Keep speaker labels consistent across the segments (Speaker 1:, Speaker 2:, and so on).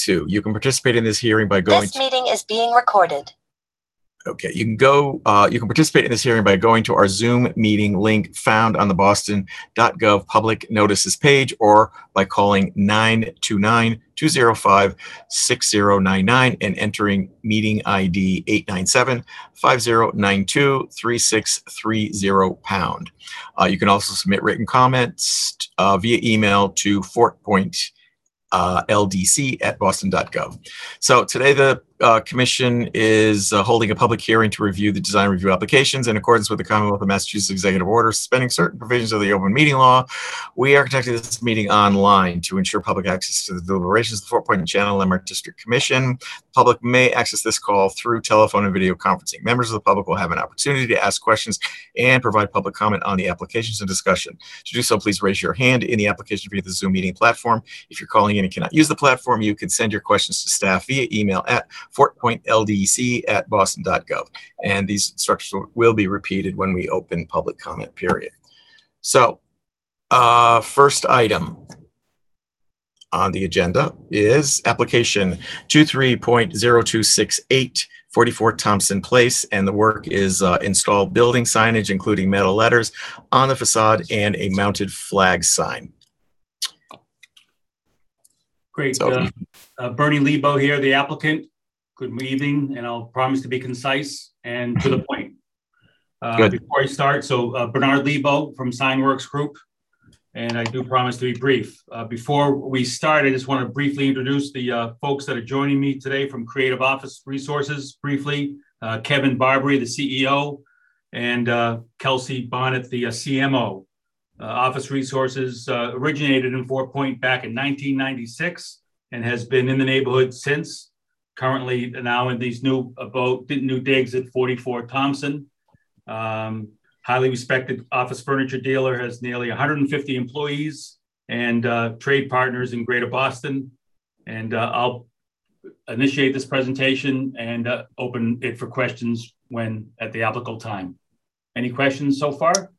Speaker 1: 2. You can participate in this hearing by going
Speaker 2: This meeting is being recorded.
Speaker 1: Okay, you can participate in this hearing by going to our Zoom meeting link found on the boston.gov public notices page, or by calling 929-205-6099 and entering meeting ID 897-5092-3630 #. You can also submit written comments via email to fortpointldc@boston.gov. So today the Commission is holding a public hearing to review the design review applications in accordance with the Commonwealth of Massachusetts Executive Order suspending certain provisions of the open meeting law. We are conducting this meeting online to ensure public access to the deliberations of the Fort Point Channel Landmark District Commission. The public may access this call through telephone and video conferencing. Members of the public will have an opportunity to ask questions and provide public comment on the applications and discussion. To do so, please raise your hand in the application via the Zoom meeting platform. If you're calling in and cannot use the platform, you can send your questions to staff via email at fortpointldc@boston.gov. And these instructions will be repeated when we open public comment period. So, first item on the agenda is application 23.0268, 44 Thompson Place, and the work is install building signage, including metal letters on the facade and a mounted flag sign.
Speaker 3: Great. Bernie Lebo here, the applicant. Good evening, and I'll promise to be concise and to the point. Before I start, Bernard Lebo from Signworks Group, and I do promise to be brief. Before we start, I just want to briefly introduce the folks that are joining me today from Creative Office Resources, briefly. Kevin Barbary, the CEO, and Kelsey Bonnet, the CMO. Office Resources originated in Fort Point back in 1996 and has been in the neighborhood since. Currently now in these new digs at 44 Thompson. Highly respected office furniture dealer, has nearly 150 employees and trade partners in Greater Boston. And I'll initiate this presentation and open it for questions at the applicable time. Any questions so far?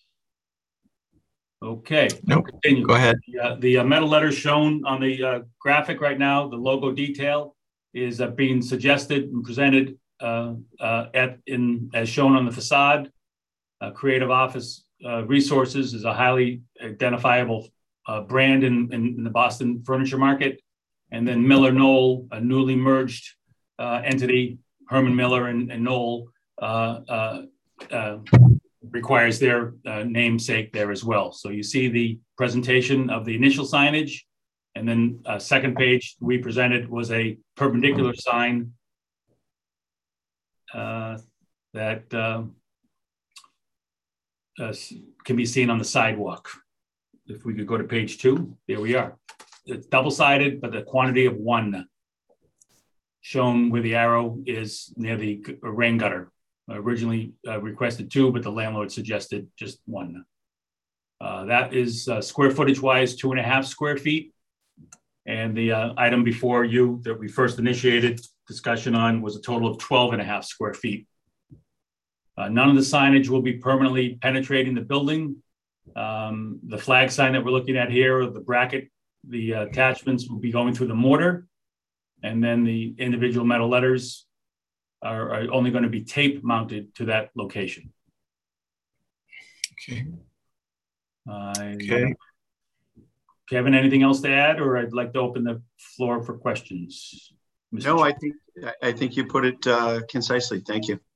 Speaker 3: Okay.
Speaker 1: Nope. Continue. Go ahead.
Speaker 3: The metal letters shown on the graphic right now, the logo detail, is being suggested and presented as shown on the facade. Creative Office Resources is a highly identifiable brand in the Boston furniture market. And then Miller Knoll, a newly merged entity, Herman Miller and Knoll, requires their namesake there as well. So you see the presentation of the initial signage, and then second page we presented was a perpendicular sign that can be seen on the sidewalk. If we could go to page 2, there we are. It's double-sided, but the quantity of 1 shown where the arrow is near the rain gutter. Originally requested 2, but the landlord suggested just 1. That is square footage wise 2.5 square feet. And the item before you that we first initiated discussion on was a total of 12.5 square feet. None of the signage will be permanently penetrating the building. The flag sign that we're looking at here, the bracket, the attachments will be going through the mortar. And then the individual metal letters are only going to be tape mounted to that location.
Speaker 1: Okay.
Speaker 3: Okay. Kevin, anything else to add, or I'd like to open the floor for questions? Mr.
Speaker 4: No, I think you put it concisely. Thank you.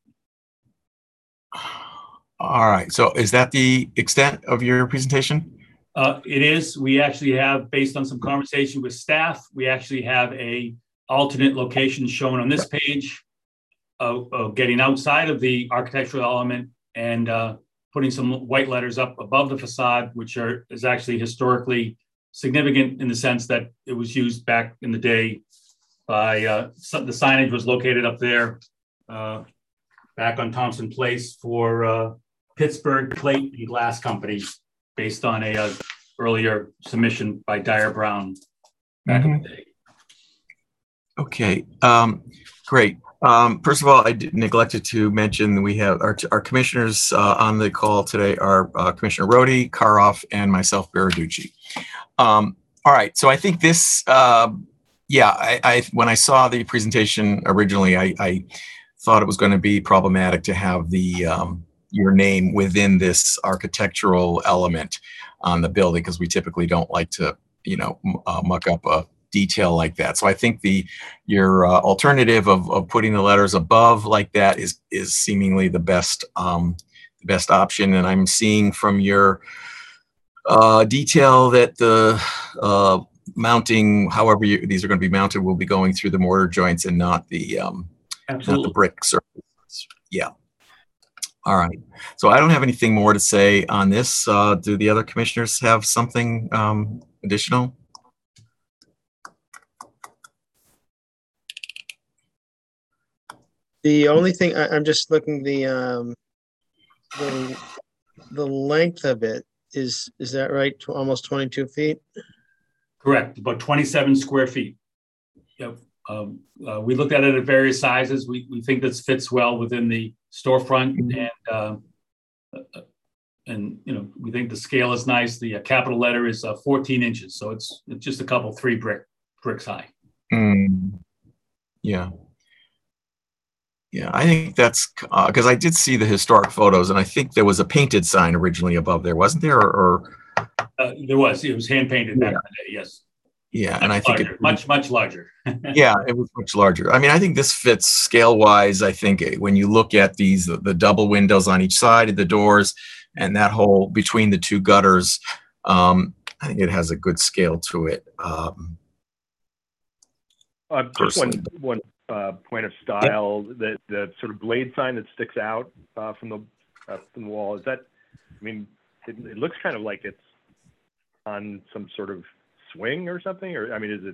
Speaker 1: All right. So is that the extent of your presentation?
Speaker 3: It is. We actually have, based on some conversation with staff, we actually have a alternate location shown on this page of getting outside of the architectural element and putting some white letters up above the facade, which is actually historically significant in the sense that it was used back in the day by the signage was located up there back on Thompson Place for Pittsburgh Plate and Glass Company, based on a earlier submission by Dyer Brown back in the day.
Speaker 1: Okay, great. First of all, I neglected to mention we have our commissioners on the call today are Commissioner Rohde, Karoff, and myself, Baraducci. All right, so I think this Yeah, I when I saw the presentation originally, I thought it was going to be problematic to have the your name within this architectural element on the building because we typically don't like to, muck up a detail like that. So I think your alternative of putting the letters above like that is seemingly the best option. And I'm seeing from your detail that the mounting, however these are going to be mounted, will be going through the mortar joints and not the brick surface. Yeah. All right. So I don't have anything more to say on this. Do the other commissioners have something additional?
Speaker 5: The only thing I'm just looking the length of it is that right? Almost 22 feet.
Speaker 3: Correct. About 27 square feet. Yep. We looked at it at various sizes. We think this fits well within the storefront, and we think the scale is nice. The capital letter is 14 inches, so it's just a couple 3 bricks high.
Speaker 1: Yeah. Yeah, I think that's because I did see the historic photos, and I think there was a painted sign originally above there, wasn't there?
Speaker 3: There was. It was hand painted back in the day. Yes.
Speaker 1: Yeah, and I think
Speaker 3: much larger.
Speaker 1: Yeah, it was much larger. I mean, I think this fits scale wise. I think when you look at the double windows on each side of the doors and that hole between the 2 gutters, I think it has a good scale to it.
Speaker 6: Just one point of style, the sort of blade sign that sticks out from the wall. Is that? I mean, it looks kind of like it's on some sort of swing or something, or I mean, is it?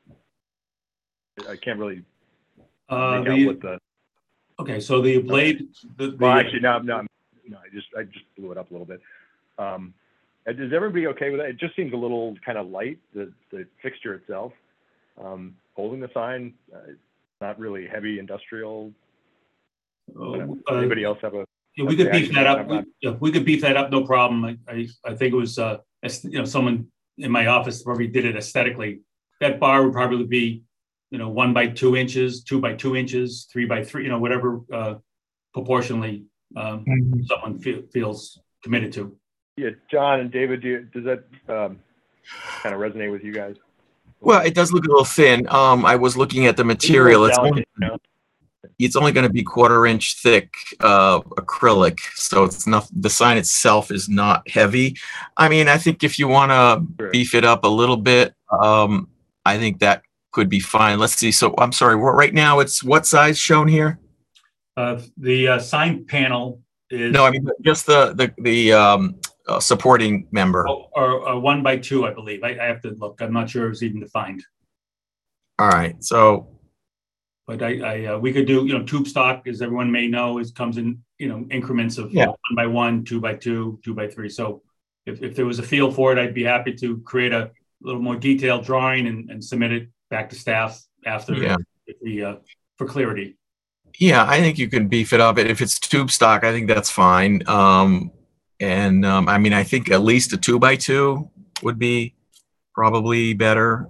Speaker 6: I can't really make out what the.
Speaker 3: Okay, so the blade.
Speaker 6: Well, actually, no. I just blew it up a little bit. Is everybody okay with that? It just seems a little kind of light. The fixture itself, holding the sign, not really heavy industrial. Anybody else have a?
Speaker 3: Yeah, we could beef that up. We could beef that up, no problem. I think it was someone in my office probably did it aesthetically. That bar would probably be 1 by 2 inches, 2 by 2 inches, 3 by 3, whatever proportionally someone feels committed to.
Speaker 6: Yeah, John and David, does that kind of resonate with you guys?
Speaker 1: Well, it does look a little thin. I was looking at the material. It's only going to be 1/4 inch thick acrylic, so it's not. The sign itself is not heavy. I mean, I think if you want to beef it up a little bit, I think that could be fine. Let's see. So I'm sorry. Right now, it's what size shown here?
Speaker 3: The sign panel is.
Speaker 1: No, I mean just the supporting member.
Speaker 3: Or 1 by 2, I believe. I have to look. I'm not sure it's even defined.
Speaker 1: All right. So.
Speaker 3: But we could do, tube stock, as everyone may know, comes in, increments of 1 by 1, 2 by 2, 2 by 3. So if there was a feel for it, I'd be happy to create a little more detailed drawing and submit it back to staff after for clarity.
Speaker 1: Yeah, I think you can beef it up. If it's tube stock, I think that's fine. I mean, I think at least a 2 by 2 would be probably better.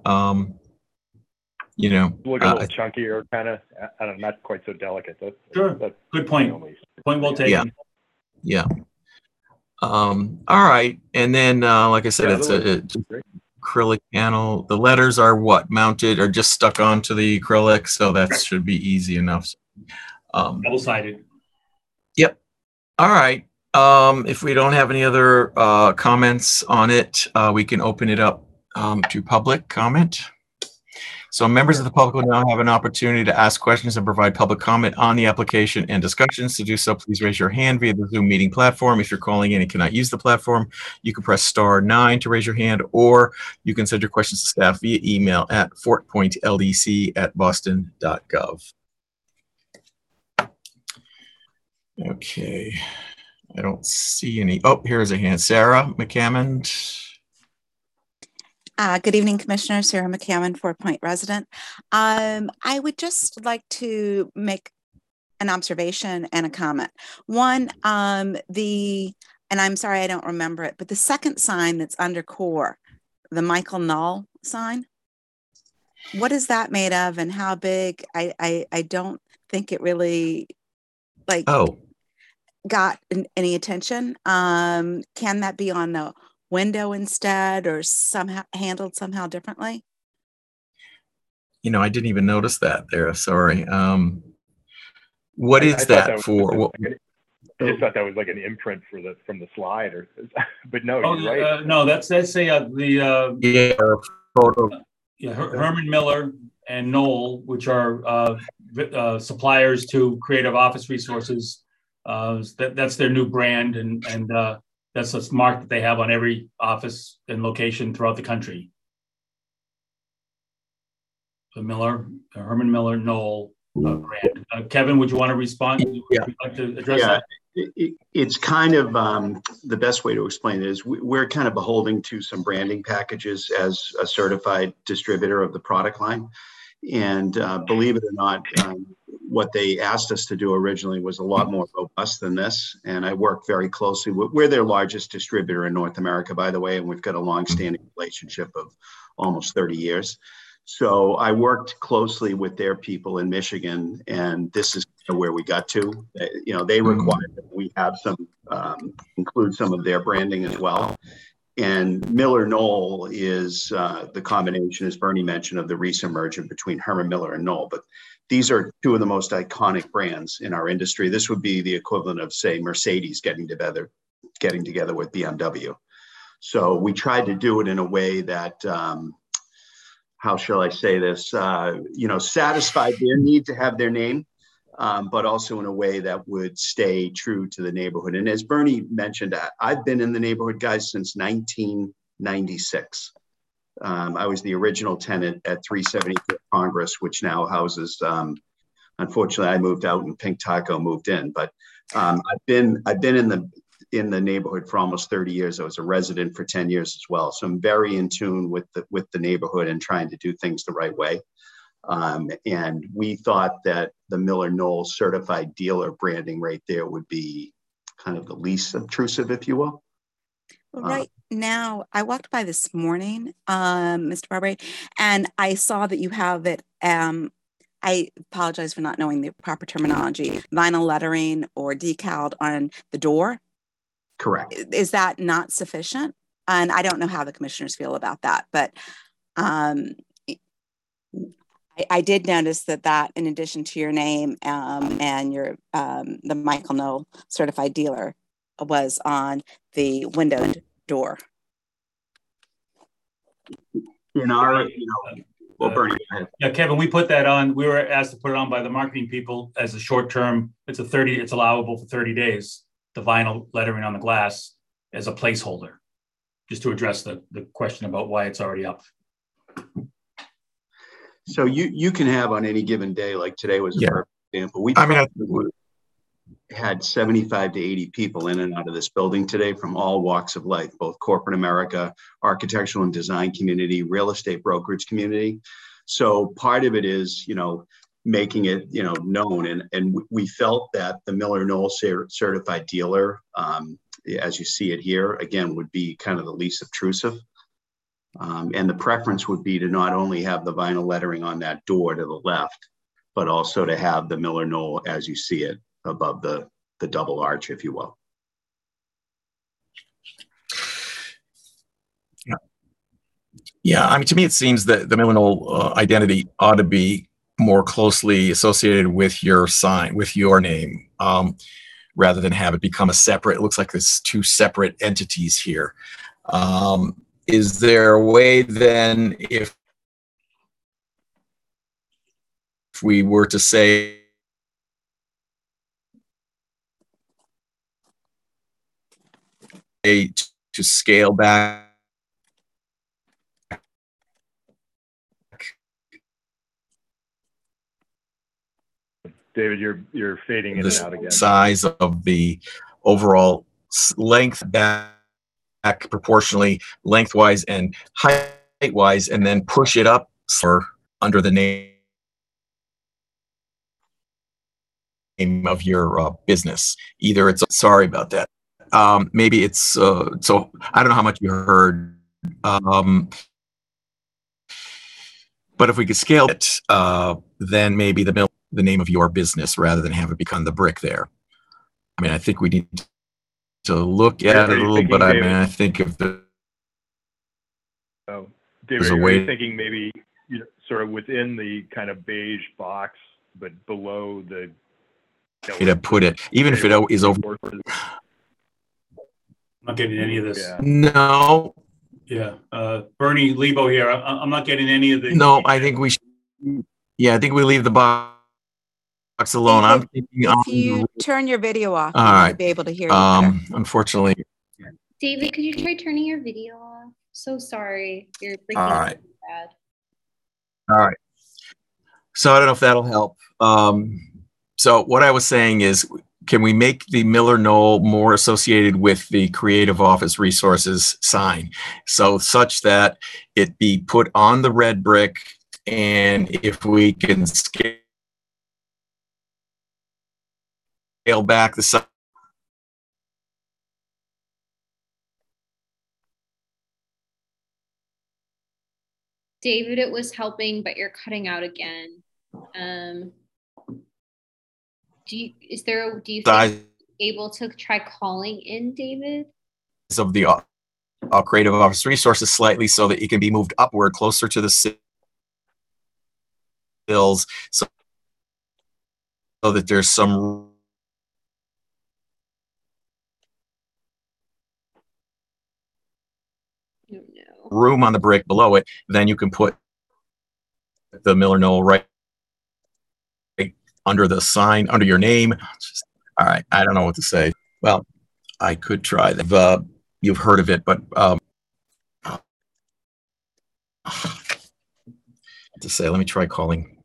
Speaker 6: Look a little chunkier, kind of. I don't know, not quite so delicate.
Speaker 3: Sure. Good point. Point well taken.
Speaker 1: Yeah. All right, and then like I said, it's an acrylic panel. The letters are mounted or just stuck onto the acrylic, so that should be easy enough.
Speaker 3: Double-sided.
Speaker 1: Yep. All right. If we don't have any other comments on it, we can open it up to public comment. So members of the public will now have an opportunity to ask questions and provide public comment on the application and discussions. To do so, please raise your hand via the Zoom meeting platform. If you're calling in and cannot use the platform, you can press *9 to raise your hand, or you can send your questions to staff via email at fortpointldec@boston.gov. Okay, I don't see any. Oh, here's a hand. Sarah McCammond.
Speaker 7: Good evening, Commissioner. Sarah McCammon, 4 Point resident. I would just like to make an observation and a comment. One, and I'm sorry, I don't remember it, but the second sign that's under core, the Michael Null sign. what is that made of and how big? I don't think it really got any attention. Can that be on the window instead or somehow handled somehow differently?
Speaker 1: I didn't even notice that there. Sorry. What is that for?
Speaker 6: I just thought that was like an imprint from the slide, but no, you're right.
Speaker 3: No, that's Herman Miller and Knoll, which are suppliers to Creative Office Resources. That's their new brand, and that's a mark that they have on every office and location throughout the country. The Herman Miller Knoll brand. Kevin, would you want to respond? Would you like to address that?
Speaker 4: It's kind of the best way to explain it is we're kind of beholden to some branding packages as a certified distributor of the product line. And believe it or not, what they asked us to do originally was a lot more robust than this. And I work very closely we're their largest distributor in North America, by the way, and we've got a long-standing relationship of almost 30 years. So I worked closely with their people in Michigan, and this is where we got to. They require that we have some, include some of their branding as well. And Miller Knoll is the combination, as Bernie mentioned, of the recent merger between Herman Miller and Knoll. But these are two of the most iconic brands in our industry. This would be the equivalent of, say, Mercedes getting together with BMW. So we tried to do it in a way that, how shall I say this, satisfied their need to have their name, but also in a way that would stay true to the neighborhood. And as Bernie mentioned, I've been in the neighborhood, guys, since 1996. I was the original tenant at 375 Congress, which now houses, unfortunately, I moved out and Pink Taco moved in, but I've been in the neighborhood for almost 30 years. I was a resident for 10 years as well. So I'm very in tune with the neighborhood and trying to do things the right way. And we thought that the Miller Knoll certified dealer branding right there would be kind of the least obtrusive, if you will.
Speaker 7: Right now, I walked by this morning, Mr. Barbary, and I saw that you have it. I apologize for not knowing the proper terminology, vinyl lettering or decaled on the door.
Speaker 4: Correct.
Speaker 7: Is that not sufficient? And I don't know how the commissioners feel about that, but I did notice that in addition to your name and your the Michael Knoll certified dealer was on the window door.
Speaker 4: In our, well, Bernie,
Speaker 3: yeah, Kevin, we put that on. We were asked to put it on by the marketing people as a short term. It's allowable for 30 days. The vinyl lettering on the glass as a placeholder, just to address the question about why it's already up.
Speaker 4: So you can have on any given day, like today was a perfect example. We had 75 to 80 people in and out of this building today from all walks of life, both corporate America, architectural and design community, real estate brokerage community. So part of it is, making it, known. And we felt that the Miller Knoll certified dealer, as you see it here, again, would be kind of the least obtrusive. And the preference would be to not only have the vinyl lettering on that door to the left, but also to have the Miller Knoll as you see it above the double arch, if you will.
Speaker 1: Yeah, to me, it seems that the Miller Knoll identity ought to be more closely associated with your sign, with your name, rather than have it become a separate. It looks like there's two separate entities here. Is there a way then, if we were to say to scale back
Speaker 6: David, you're fading in and out again.
Speaker 1: Size of the overall length back proportionally, lengthwise and height-wise, and then push it up under the name of your business. Either it's sorry about that. Maybe it's so I don't know how much you heard. But if we could scale it, then maybe the name of your business rather than have it become the brick there. I mean, I think we need to look at it a little, but I mean, I think if the
Speaker 6: David, are you thinking maybe sort of within the kind of beige box, but below the
Speaker 1: to put it, even if it is over.
Speaker 3: I'm not getting any of this.
Speaker 6: Yeah.
Speaker 1: No.
Speaker 3: Yeah. Bernie Lebo here. I'm not getting any of the.
Speaker 1: No, I think we should. Yeah, I think we leave the box alone. I'm thinking
Speaker 7: if you turn your video off,
Speaker 1: all
Speaker 7: we
Speaker 1: right.
Speaker 7: might be able to hear you better.
Speaker 1: Unfortunately.
Speaker 8: David, could you try turning your video off? So sorry. You're freaking
Speaker 1: All right.
Speaker 8: bad.
Speaker 1: All right. So I don't know if that'll help. So what I was saying is, can we make the Miller Knoll more associated with the Creative Office Resources sign? So such that it be put on the red brick, and if we can scale back the size.
Speaker 8: David, it was helping, but you're cutting out again. Do you think you're able to try calling in, David?
Speaker 1: Of the Creative Office Resources slightly so that it can be moved upward closer to the sills, so that there's some room on the brick below it. Then you can put the Miller Knoll right under the sign, under your name. All right, I don't know what to say. Well, I could try that. You've heard of it, but to say, let me try calling.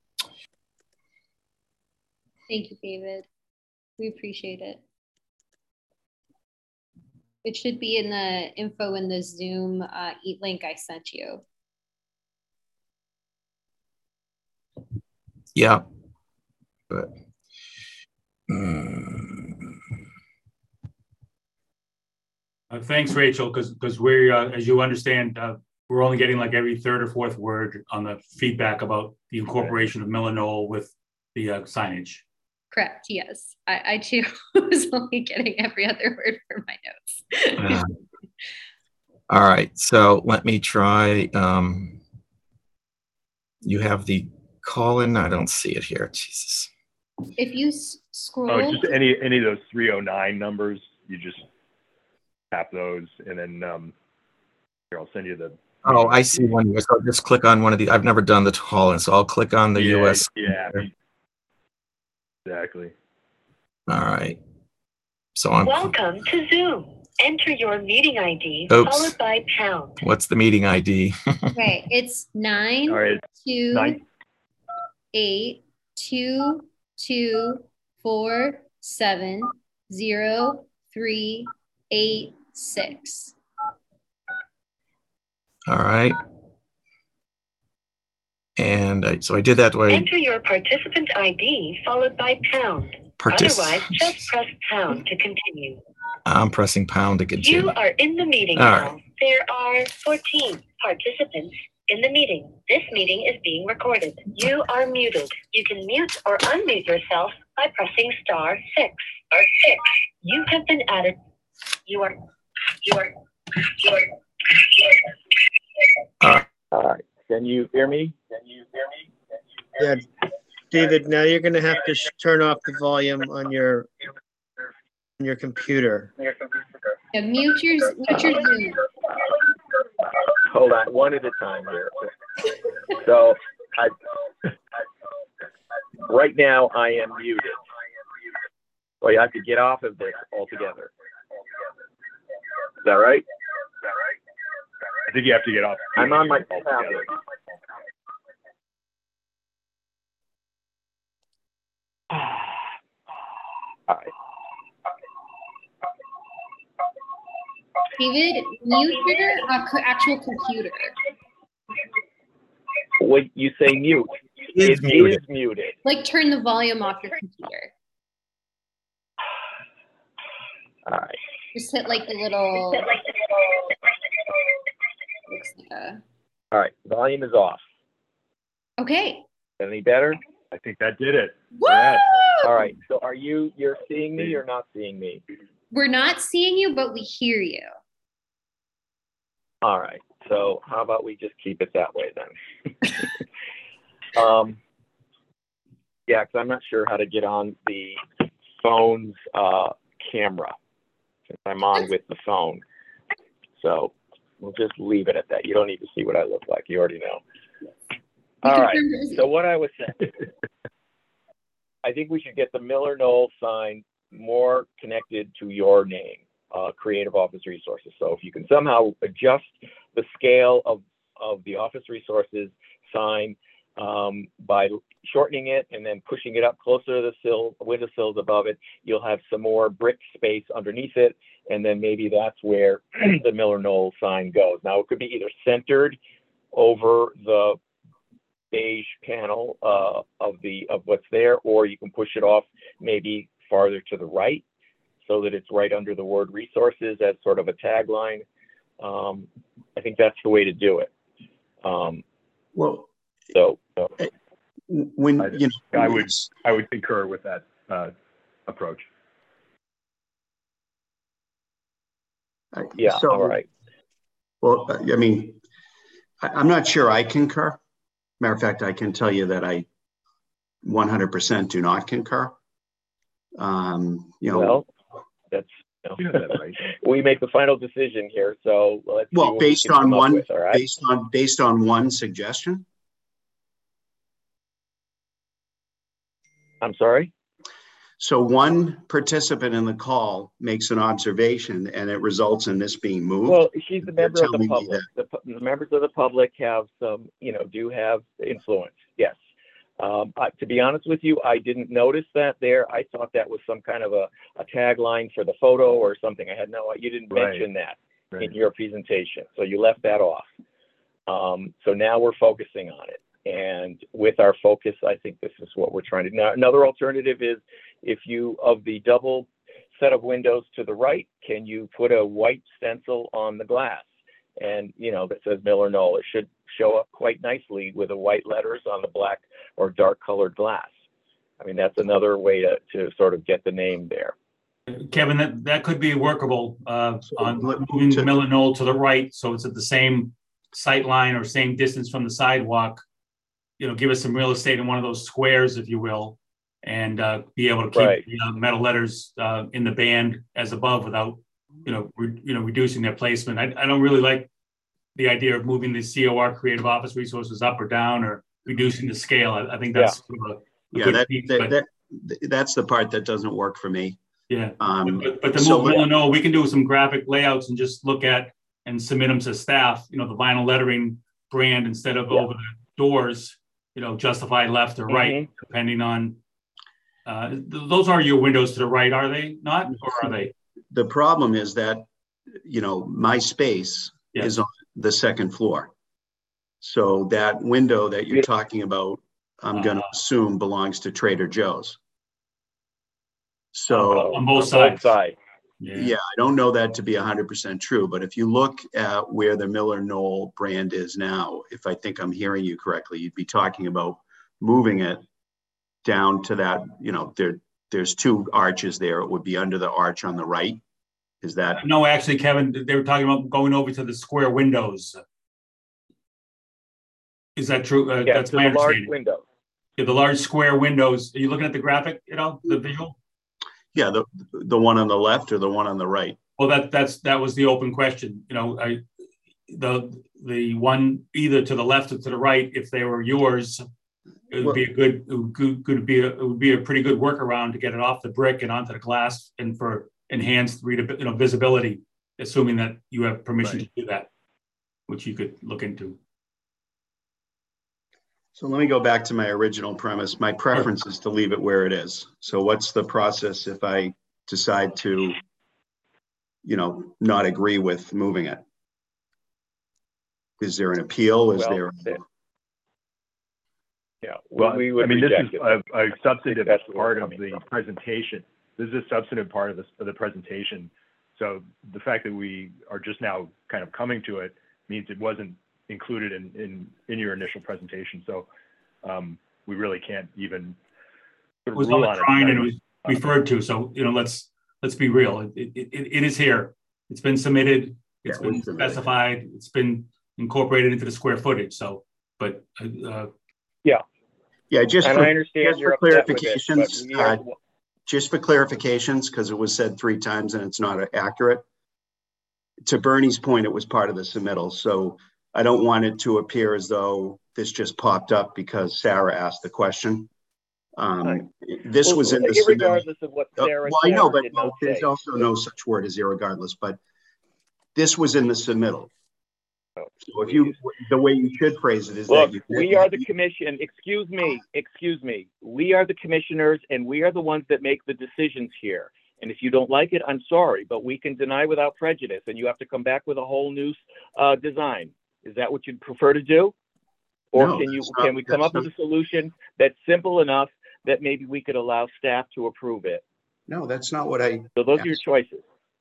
Speaker 8: Thank you, David. We appreciate it. It should be in the info in the Zoom link I sent you.
Speaker 1: Yeah. But
Speaker 3: thanks, Rachel, because we're, as you understand, we're only getting like every third or fourth word on the feedback about the incorporation of Miller Knoll with the signage.
Speaker 8: Correct. Yes, I too was only getting every other word for my notes.
Speaker 1: All right, so let me try. You have the call-in. I don't see it here. Jesus.
Speaker 8: If you scroll.
Speaker 6: Oh, just any of those 309 numbers, you just tap those, and then here, I'll send you the.
Speaker 1: Oh, I see one. So I'll just click on one of the. I've never done the call-in, so I'll click on the US.
Speaker 6: Yeah. Exactly.
Speaker 1: All right. So I'm.
Speaker 2: Welcome to Zoom. Enter your meeting ID
Speaker 1: Oops.
Speaker 2: followed by pound.
Speaker 1: What's the meeting ID?
Speaker 8: Okay, it's 92822470386.
Speaker 1: All right. And so I did that way.
Speaker 2: Enter your participant ID followed by pound. Otherwise, just press pound to continue.
Speaker 1: I'm pressing pound to continue.
Speaker 2: You are in the meeting
Speaker 1: All
Speaker 2: now.
Speaker 1: right.
Speaker 2: There are 14 participants in the meeting. This meeting is being recorded. You are muted. You can mute or unmute yourself by pressing *6. You have been added. You are.
Speaker 1: All
Speaker 6: right. Can you hear me?
Speaker 5: Yeah, David, now you're going to have to turn off the volume on your computer.
Speaker 8: Yeah, mute your Zoom.
Speaker 6: Hold on, one at a time here. So, right now I am muted. So you have to get off of this altogether. Is that right? I think you have to get off. I'm on my tablet. All right.
Speaker 8: David, mute your actual computer.
Speaker 6: What you say mute?
Speaker 1: It is muted.
Speaker 6: Is muted.
Speaker 8: Like turn the volume off your computer.
Speaker 6: All right.
Speaker 8: Just hit like the little. Looks like a...
Speaker 6: All right. Volume is off.
Speaker 8: Okay.
Speaker 9: Any better?
Speaker 6: I think that did it.
Speaker 8: Woo!
Speaker 6: Yes.
Speaker 9: All right. So you're seeing me or not seeing me?
Speaker 8: We're not seeing you, but we hear you.
Speaker 9: All right. So how about we just keep it that way then? Yeah, because I'm not sure how to get on the phone's camera since I'm on with the phone. So we'll just leave it at that. You don't need to see what I look like. You already know. All right. So what I was saying, I think we should get the Miller Knoll sign more connected to your name, Creative Office Resources. So if you can somehow adjust the scale of the Office Resources sign by shortening it and then pushing it up closer to the windowsills above it, you'll have some more brick space underneath it. And then maybe that's where the Miller Knoll sign goes. Now it could be either centered over the beige panel of what's there, or you can push it off maybe farther to the right so that it's right under the word resources as sort of a tagline. I think that's the way to do it.
Speaker 4: Well,
Speaker 9: so
Speaker 4: when
Speaker 6: I would concur with that approach.
Speaker 9: Yeah.
Speaker 4: So,
Speaker 9: all right.
Speaker 4: Well, I mean, I'm not sure I concur. Matter of fact, I can tell you that I 100% do not concur.
Speaker 9: Well, that's right. We make the final decision here. So let's see what
Speaker 4: based
Speaker 9: we can
Speaker 4: on
Speaker 9: come up
Speaker 4: one,
Speaker 9: with, all right?
Speaker 4: based on one suggestion.
Speaker 9: I'm sorry.
Speaker 4: So one participant in the call makes an observation and it results in this being moved.
Speaker 9: Well, she's a member of the
Speaker 4: telling me
Speaker 9: public. The members of the public have some, do have influence. Yes. To be honest with you, I didn't notice that there. I thought that was some kind of a tagline for the photo or something. You didn't mention that in your presentation. So you left that off. So now we're focusing on it. And with our focus, I think this is what we're trying to do. Now, another alternative is of the double set of windows to the right, can you put a white stencil on the glass? And, that says Miller Knoll. It should show up quite nicely with the white letters on the black or dark colored glass. I mean, that's another way to sort of get the name there.
Speaker 3: Kevin, that could be workable on moving Miller Knoll to the right, so it's at the same sight line or same distance from the sidewalk. Give us some real estate in one of those squares, if you will, and be able to keep metal letters in the band as above without, reducing their placement. I don't really like the idea of moving the COR Creative Office Resources up or down or reducing the scale. I think that's
Speaker 4: that's the part that doesn't work for me.
Speaker 3: Yeah, but the Miller Knoll, we can do some graphic layouts and just look at and submit them to staff. The vinyl lettering brand instead of over the doors. Justify left or right, depending on. Those are your windows to the right, are they not, or are they?
Speaker 4: The problem is that, my space is on the second floor. So that window that you're talking about, I'm going to assume belongs to Trader Joe's. So
Speaker 3: on both sides.
Speaker 4: Yeah, I don't know that to be 100% true, but if you look at where the Miller Knoll brand is now, if I think I'm hearing you correctly, you'd be talking about moving it down to that, there's two arches there. It would be under the arch on the right. Is that?
Speaker 3: No, actually, Kevin, they were talking about going over to the square windows. Is that true? That's my understanding.
Speaker 9: Large windows.
Speaker 3: Yeah, the large square windows. Are you looking at the graphic, the visual?
Speaker 4: Yeah, the one on the left or the one on the right?
Speaker 3: Well, that was the open question. The one either to the left or to the right, if they were yours, it would be a pretty good workaround to get it off the brick and onto the glass and for enhanced visibility, assuming that you have permission to do that, which you could look into.
Speaker 4: So let me go back to my original premise. My preference is to leave it where it is. So what's the process if I decide to, not agree with moving it? Is there an appeal?
Speaker 6: Well, this is a substantive part of the presentation. This is a substantive part of the presentation. So the fact that we are just now kind of coming to it means it wasn't included in your initial presentation. So we really can't even
Speaker 3: It was on the drawing and it was referred to. So, let's be real. It is here. It's been submitted. It's been specified. It's been incorporated into the square footage. So, but
Speaker 4: yeah, just
Speaker 9: and
Speaker 4: for,
Speaker 9: I understand
Speaker 4: just
Speaker 9: you're
Speaker 4: for
Speaker 9: upset with
Speaker 4: clarifications,
Speaker 9: it,
Speaker 4: just for clarifications, because it was said 3 times and it's not accurate. To Bernie's point, it was part of the submittal. So I don't want it to appear as though this just popped up because Sarah asked the question. This was in the
Speaker 9: irregardless of what Sarah
Speaker 4: I know, but
Speaker 9: there's
Speaker 4: also no such word as irregardless, but this was in the submittal. So if the way you should phrase it is
Speaker 9: we are the commission. Excuse me. We are the commissioners, and we are the ones that make the decisions here. And if you don't like it, I'm sorry, but we can deny without prejudice, and you have to come back with a whole new design. Is that what you'd prefer to do? Or
Speaker 4: no,
Speaker 9: can we come up with a solution that's simple enough that maybe we could allow staff to approve it?
Speaker 4: No, that's not what
Speaker 9: So those are your choices.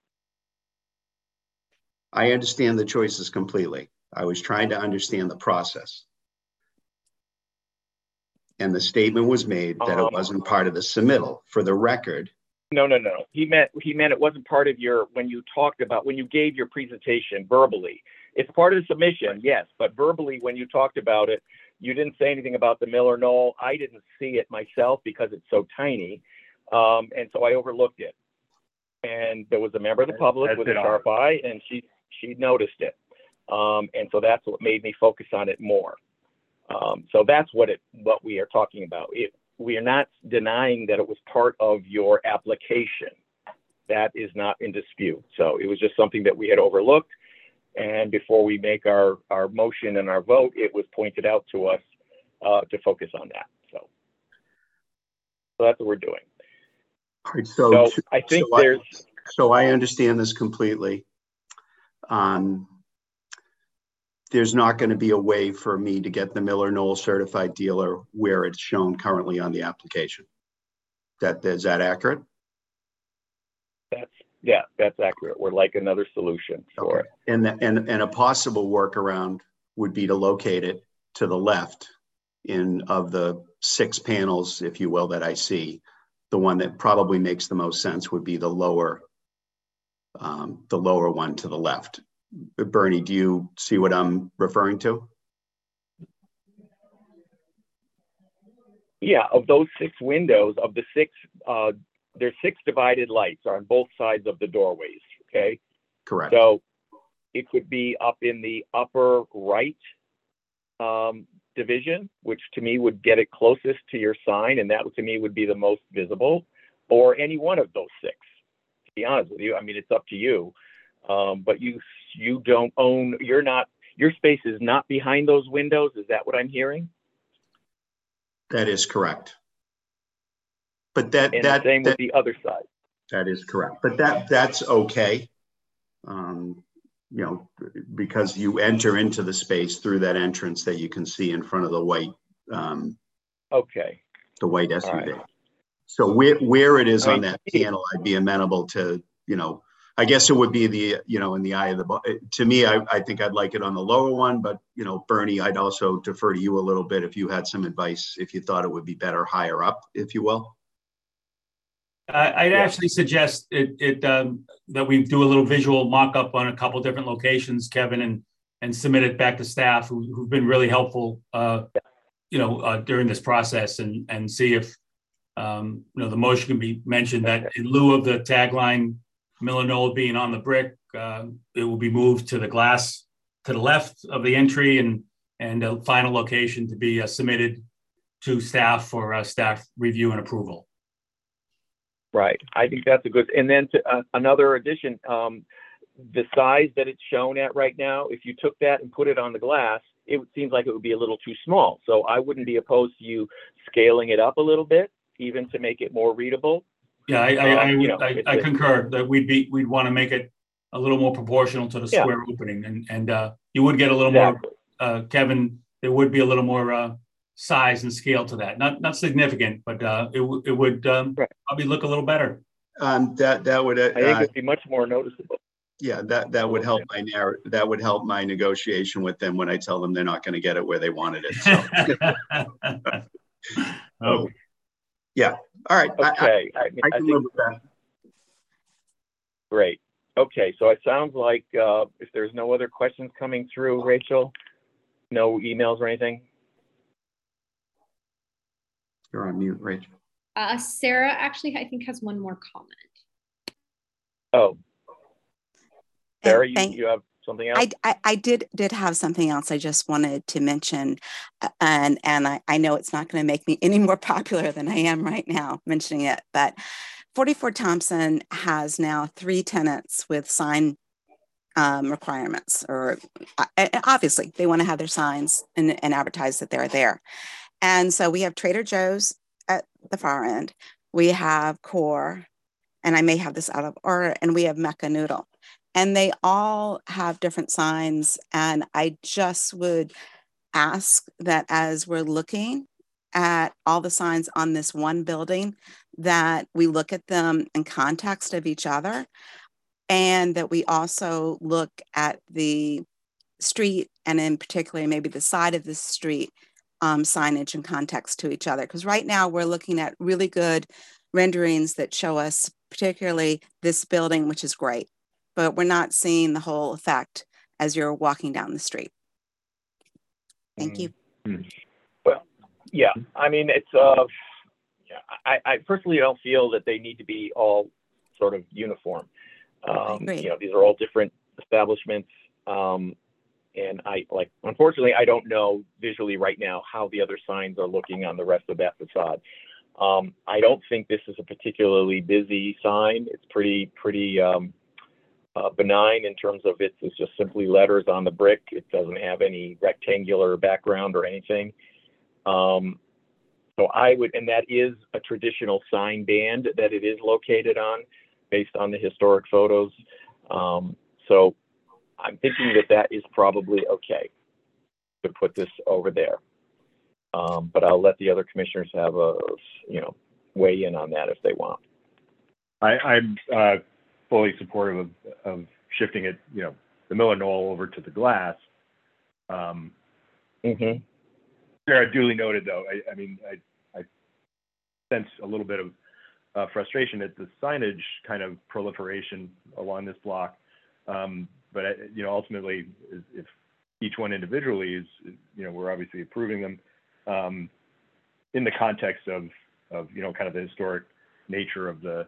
Speaker 4: I understand the choices completely. I was trying to understand the process. And the statement was made that it wasn't part of the submittal. For the record.
Speaker 9: No. He meant it wasn't part of when you gave your presentation verbally. It's part of the submission, yes, but verbally when you talked about it, you didn't say anything about the Miller Knoll. I didn't see it myself because it's so tiny. And so I overlooked it. And there was a member of the public with a sharp eye, and she noticed it. And so that's what made me focus on it more. So that's what we are talking about. We are not denying that it was part of your application. That is not in dispute. So it was just something that we had overlooked. And before we make our motion and our vote, it was pointed out to us to focus on that. So that's what we're doing.
Speaker 4: All right, so
Speaker 9: I think
Speaker 4: so I understand this completely. There's not going to be a way for me to get the Miller Knoll certified dealer where it's shown currently on the application. Is that accurate?
Speaker 9: That's accurate. We're like another solution for it.
Speaker 4: And a possible workaround would be to locate it to the left of the 6 panels, if you will, that I see. The one that probably makes the most sense would be the lower one to the left. Bernie, do you see what I'm referring to?
Speaker 9: Yeah, of those 6 windows, of the 6, there's 6 divided lights on both sides of the doorways, okay?
Speaker 4: Correct.
Speaker 9: So it could be up in the upper right division, which to me would get it closest to your sign, and that to me would be the most visible, or any one of those 6. To be honest with you, I mean, it's up to you. But you don't own, your space is not behind those windows. Is that what I'm hearing?
Speaker 4: That is correct. But
Speaker 9: same with the other side.
Speaker 4: That is correct. But that's okay. Because you enter into the space through that entrance that you can see in front of the white.
Speaker 9: Okay.
Speaker 4: The white SUV.
Speaker 9: Right.
Speaker 4: So where it is on that panel, I'd be amenable to, I guess it would be in the eye of the, to me, I think I'd like it on the lower one, but, Bernie, I'd also defer to you a little bit if you had some advice, if you thought it would be better higher up, if you will.
Speaker 3: I'd actually suggest that we do a little visual mock-up on a couple different locations, Kevin, and submit it back to staff who've been really helpful, during this process and see if, the motion can be mentioned that in lieu of the tagline, Miller Knoll being on the brick, it will be moved to the glass to the left of the entry and a final location to be submitted to staff for staff review and approval.
Speaker 9: Right. I think that's a good, and then another addition, the size that it's shown at right now, if you took that and put it on the glass, it seems like it would be a little too small. So I wouldn't be opposed to you scaling it up a little bit, even to make it more readable.
Speaker 3: Yeah, I concur that we'd want to make it a little more proportional to the square opening, and you would get a little more, Kevin. There would be a little more size and scale to that. Not significant, but it would probably look a little better.
Speaker 4: That would.
Speaker 9: I think it'd be much more noticeable.
Speaker 4: Yeah, that would help that would help my negotiation with them when I tell them they're not going to get it where they wanted it. So, so yeah. All right.
Speaker 9: Okay.
Speaker 4: I can live with that.
Speaker 9: Great. Okay. So it sounds like if there's no other questions coming through, Rachel, no emails or anything.
Speaker 4: You're on mute, Rachel.
Speaker 8: Sarah actually, I think, has one more comment.
Speaker 9: Oh. Sarah, you have something else?
Speaker 7: I did have something else I just wanted to mention, and I know it's not going to make me any more popular than I am right now mentioning it, but 44 Thompson has now 3 tenants with sign requirements, or obviously they want to have their signs and advertise that they're there. And so we have Trader Joe's at the far end, we have Core, and I may have this out of order, and we have Mecca Noodle. And they all have different signs. And I just would ask that as we're looking at all the signs on this one building, that we look at them in context of each other, and that we also look at the street, and in particular, maybe the side of the street signage in context to each other. Because right now we're looking at really good renderings that show us particularly this building, which is great, but we're not seeing the whole effect as you're walking down the street. Thank you.
Speaker 9: Well, yeah, I mean, it's, I personally don't feel that they need to be all sort of uniform. You know, these are all different establishments. And unfortunately, I don't know visually right now how the other signs are looking on the rest of that facade. I don't think this is a particularly busy sign. It's pretty benign in terms of it's just simply letters on the brick. It doesn't have any rectangular background or anything. So I would, and that is a traditional sign band that it is located on based on the historic photos. So I'm thinking that is probably okay to put this over there. But I'll let the other commissioners have weigh in on that if they want.
Speaker 6: I'm fully supportive of shifting it, the Miller Knoll over to the glass. Sarah duly noted, though. I sense a little bit of frustration at the signage kind of proliferation along this block. But ultimately, if each one individually is, we're obviously approving them in the context of kind of the historic nature of the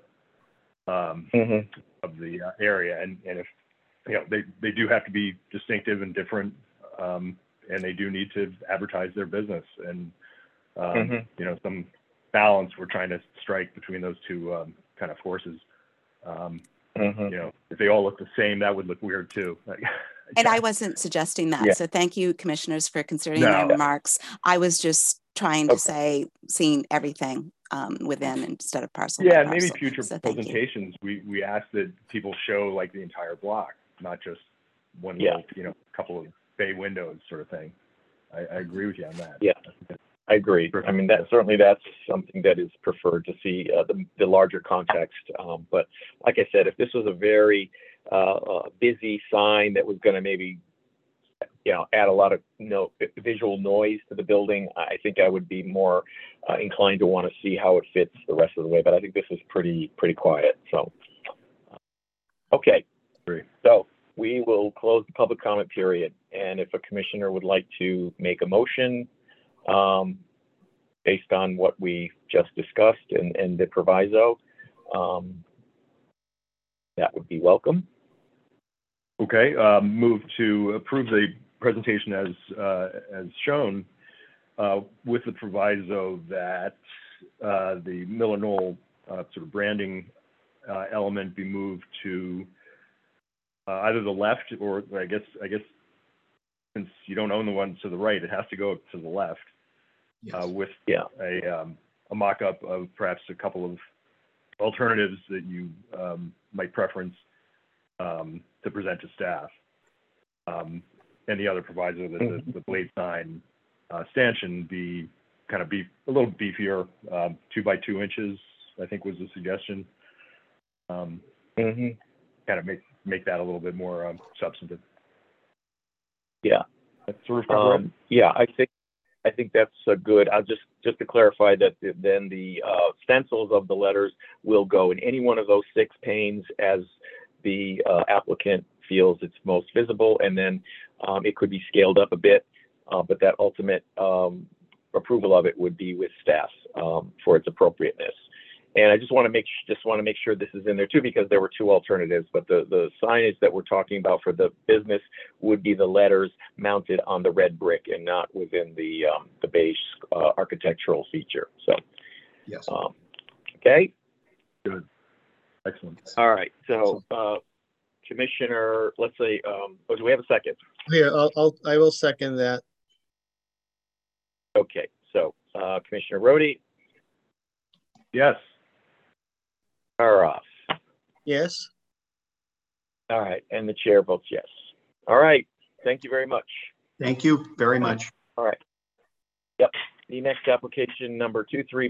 Speaker 6: area, and if they do have to be distinctive and different, and they do need to advertise their business, and some balance we're trying to strike between those two kind of forces. If they all look the same, that would look weird too.
Speaker 7: And I wasn't suggesting that. Yeah. So thank you, commissioners, for considering my remarks. I was just trying to say, seeing everything within instead of parcel.
Speaker 6: Yeah, maybe future presentations, we ask that people show like the entire block, not just one little, couple of bay windows sort of thing. I agree with you on that.
Speaker 9: Yeah, I agree. I mean, that's something that is preferred to see the larger context. But like I said, if this was a very busy sign that was going to maybe add a lot of visual noise to the building, I think I would be more inclined to want to see how it fits the rest of the way. But I think this is pretty quiet. So, okay.
Speaker 6: Great.
Speaker 9: So we will close the public comment period. And if a commissioner would like to make a motion based on what we just discussed and the proviso, that would be welcome.
Speaker 6: Okay, move to approve the presentation as shown, with the proviso that the Miller Knoll sort of branding element be moved to either the left, or I guess since you don't own the one to the right, it has to go to the left. Yes. With a mock-up of perhaps a couple of alternatives that you might preference to present to staff. And the other proviso that the blade sign stanchion be a little beefier, 2 by 2 inches, I think was the suggestion. kind of make that a little bit more substantive.
Speaker 9: Yeah.
Speaker 6: That's the roof cover.
Speaker 9: Yeah, I think that's good. I'll just to clarify that then the stencils of the letters will go in any one of those 6 panes as the applicant feels it's most visible, and then it could be scaled up a bit, but that ultimate approval of it would be with staff for its appropriateness. And I just want to make sure this is in there too, because there were 2 alternatives, but the signage that we're talking about for the business would be the letters mounted on the red brick and not within the beige architectural feature. So,
Speaker 4: yes.
Speaker 9: Okay.
Speaker 6: Good. Excellent.
Speaker 9: All right. So, Commissioner, let's say, do we have a second?
Speaker 5: Here, I will second that.
Speaker 9: Okay. So, Commissioner Rohde.
Speaker 6: Yes.
Speaker 9: Aroff.
Speaker 5: Yes.
Speaker 9: All right. And the chair votes yes. All right. Thank you very much.
Speaker 4: Thank you very much.
Speaker 9: All right. Yep. The next application, number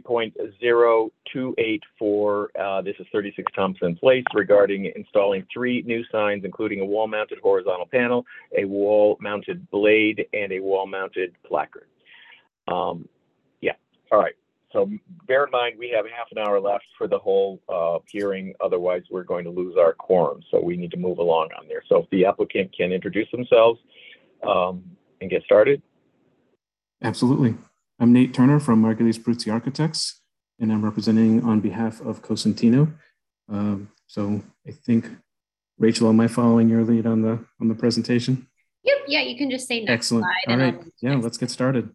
Speaker 9: 23.0284. This is 36 Thompson Place, regarding installing 3 new signs, including a wall-mounted horizontal panel, a wall-mounted blade, and a wall-mounted placard. Yeah. All right. So bear in mind, we have half an hour left for the whole hearing. Otherwise, we're going to lose our quorum. So we need to move along on there. So if the applicant can introduce themselves and get started.
Speaker 10: Absolutely. I'm Nate Turner from Margulies Bruzzi Architects, and I'm representing on behalf of Cosentino. So I think, Rachel, am I following your lead on the presentation?
Speaker 8: Yep. Yeah, you can just say next.
Speaker 10: Excellent.
Speaker 8: Slide.
Speaker 10: All right. Yeah, let's get started.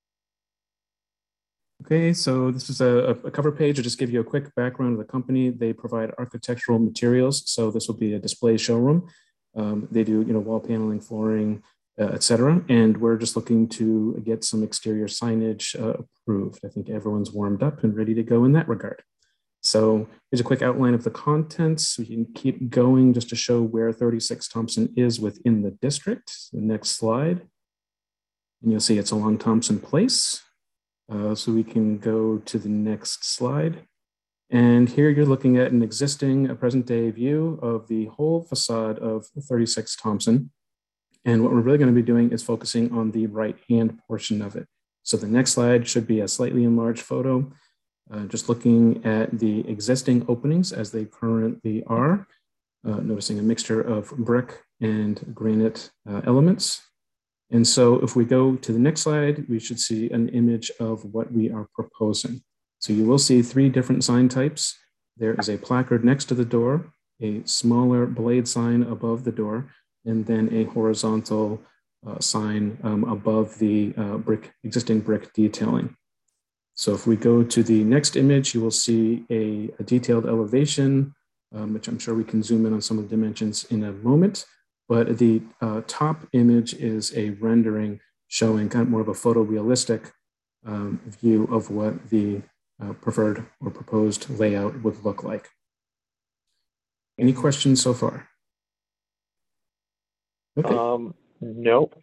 Speaker 10: Okay, so this is a cover page. I'll just give you a quick background of the company. They provide architectural materials. So this will be a display showroom. They do, wall paneling, flooring, etc. And we're just looking to get some exterior signage approved. I think everyone's warmed up and ready to go in that regard. So here's a quick outline of the contents. We can keep going just to show where 36 Thompson is within the district. The next slide. And you'll see it's along Thompson Place. So we can go to the next slide. And here you're looking at an existing present day view of the whole facade of 36 Thompson. And what we're really going to be doing is focusing on the right-hand portion of it. So the next slide should be a slightly enlarged photo, just looking at the existing openings as they currently are, noticing a mixture of brick and granite elements. And so if we go to the next slide, we should see an image of what we are proposing. So you will see 3 different sign types. There is a placard next to the door, a smaller blade sign above the door, and then a horizontal sign above the existing brick detailing. So if we go to the next image, you will see a detailed elevation, which I'm sure we can zoom in on some of the dimensions in a moment. But the top image is a rendering showing kind of more of a photorealistic view of what the preferred or proposed layout would look like. Any questions so far? Okay.
Speaker 9: Nope.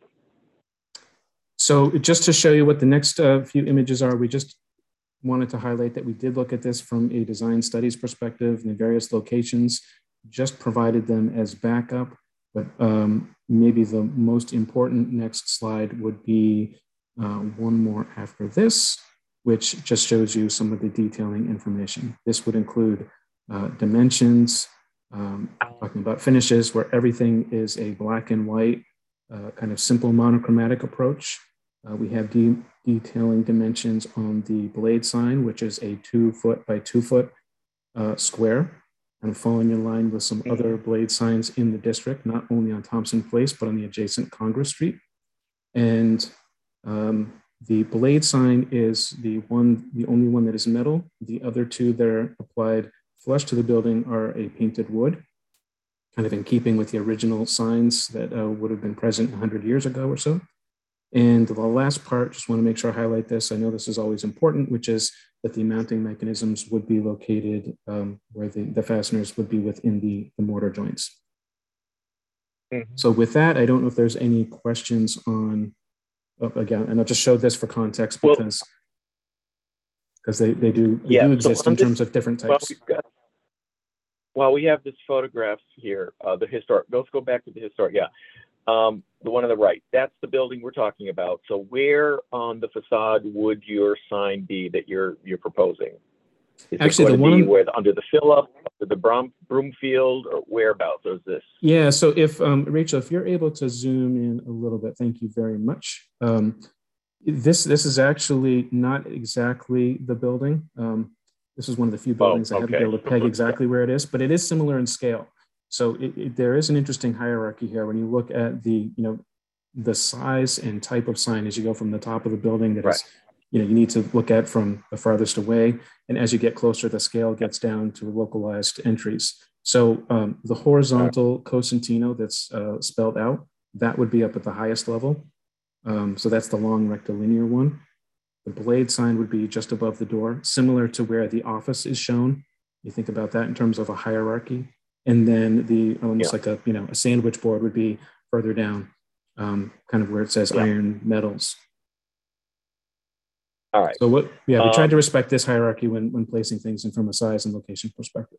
Speaker 10: So just to show you what the next few images are, we just wanted to highlight that we did look at this from a design studies perspective in the various locations, just provided them as backup. But maybe the most important next slide would be one more after this, which just shows you some of the detailing information. This would include dimensions, talking about finishes where everything is a black and white, kind of simple monochromatic approach. We have detailing dimensions on the blade sign, which is a 2 foot by 2 foot square. And falling in line with some other blade signs in the district, not only on Thompson Place, but on the adjacent Congress Street. And the blade sign is the only one that is metal. The other 2 that are applied flush to the building are a painted wood, kind of in keeping with the original signs that would have been present 100 years ago or so. And the last part, just want to make sure I highlight this. I know this is always important, which is that the mounting mechanisms would be located where the fasteners would be within the mortar joints. Mm-hmm. So with that, I don't know if there's any questions on, again, and I'll just show this for context because they do exist in terms of different types.
Speaker 9: Well, we have this photograph here, the historic. Let's go back to the historic. Yeah, the one on the right. That's the building we're talking about. So where on the facade would your sign be that you're proposing? Is
Speaker 10: actually
Speaker 9: it
Speaker 10: the
Speaker 9: going to
Speaker 10: one
Speaker 9: be where under the fill-up, under the Broomfield, or whereabouts is this?
Speaker 10: Yeah. So if Rachel, if you're able to zoom in a little bit, thank you very much. This is actually not exactly the building. This is one of the few buildings I haven't been able to peg exactly where it is, but it is similar in scale. So there is an interesting hierarchy here when you look at the size and type of sign as you go from the top of the building that is, you need to look at from the farthest away. And as you get closer, the scale gets down to localized entries. So the horizontal Cosentino that's spelled out, that would be up at the highest level. So that's the long rectilinear one. The blade sign would be just above the door, similar to where the office is shown. You think about that in terms of a hierarchy. And then the almost like a sandwich board would be further down, kind of where it says iron metals.
Speaker 9: All right.
Speaker 10: So we tried to respect this hierarchy when placing things in from a size and location perspective.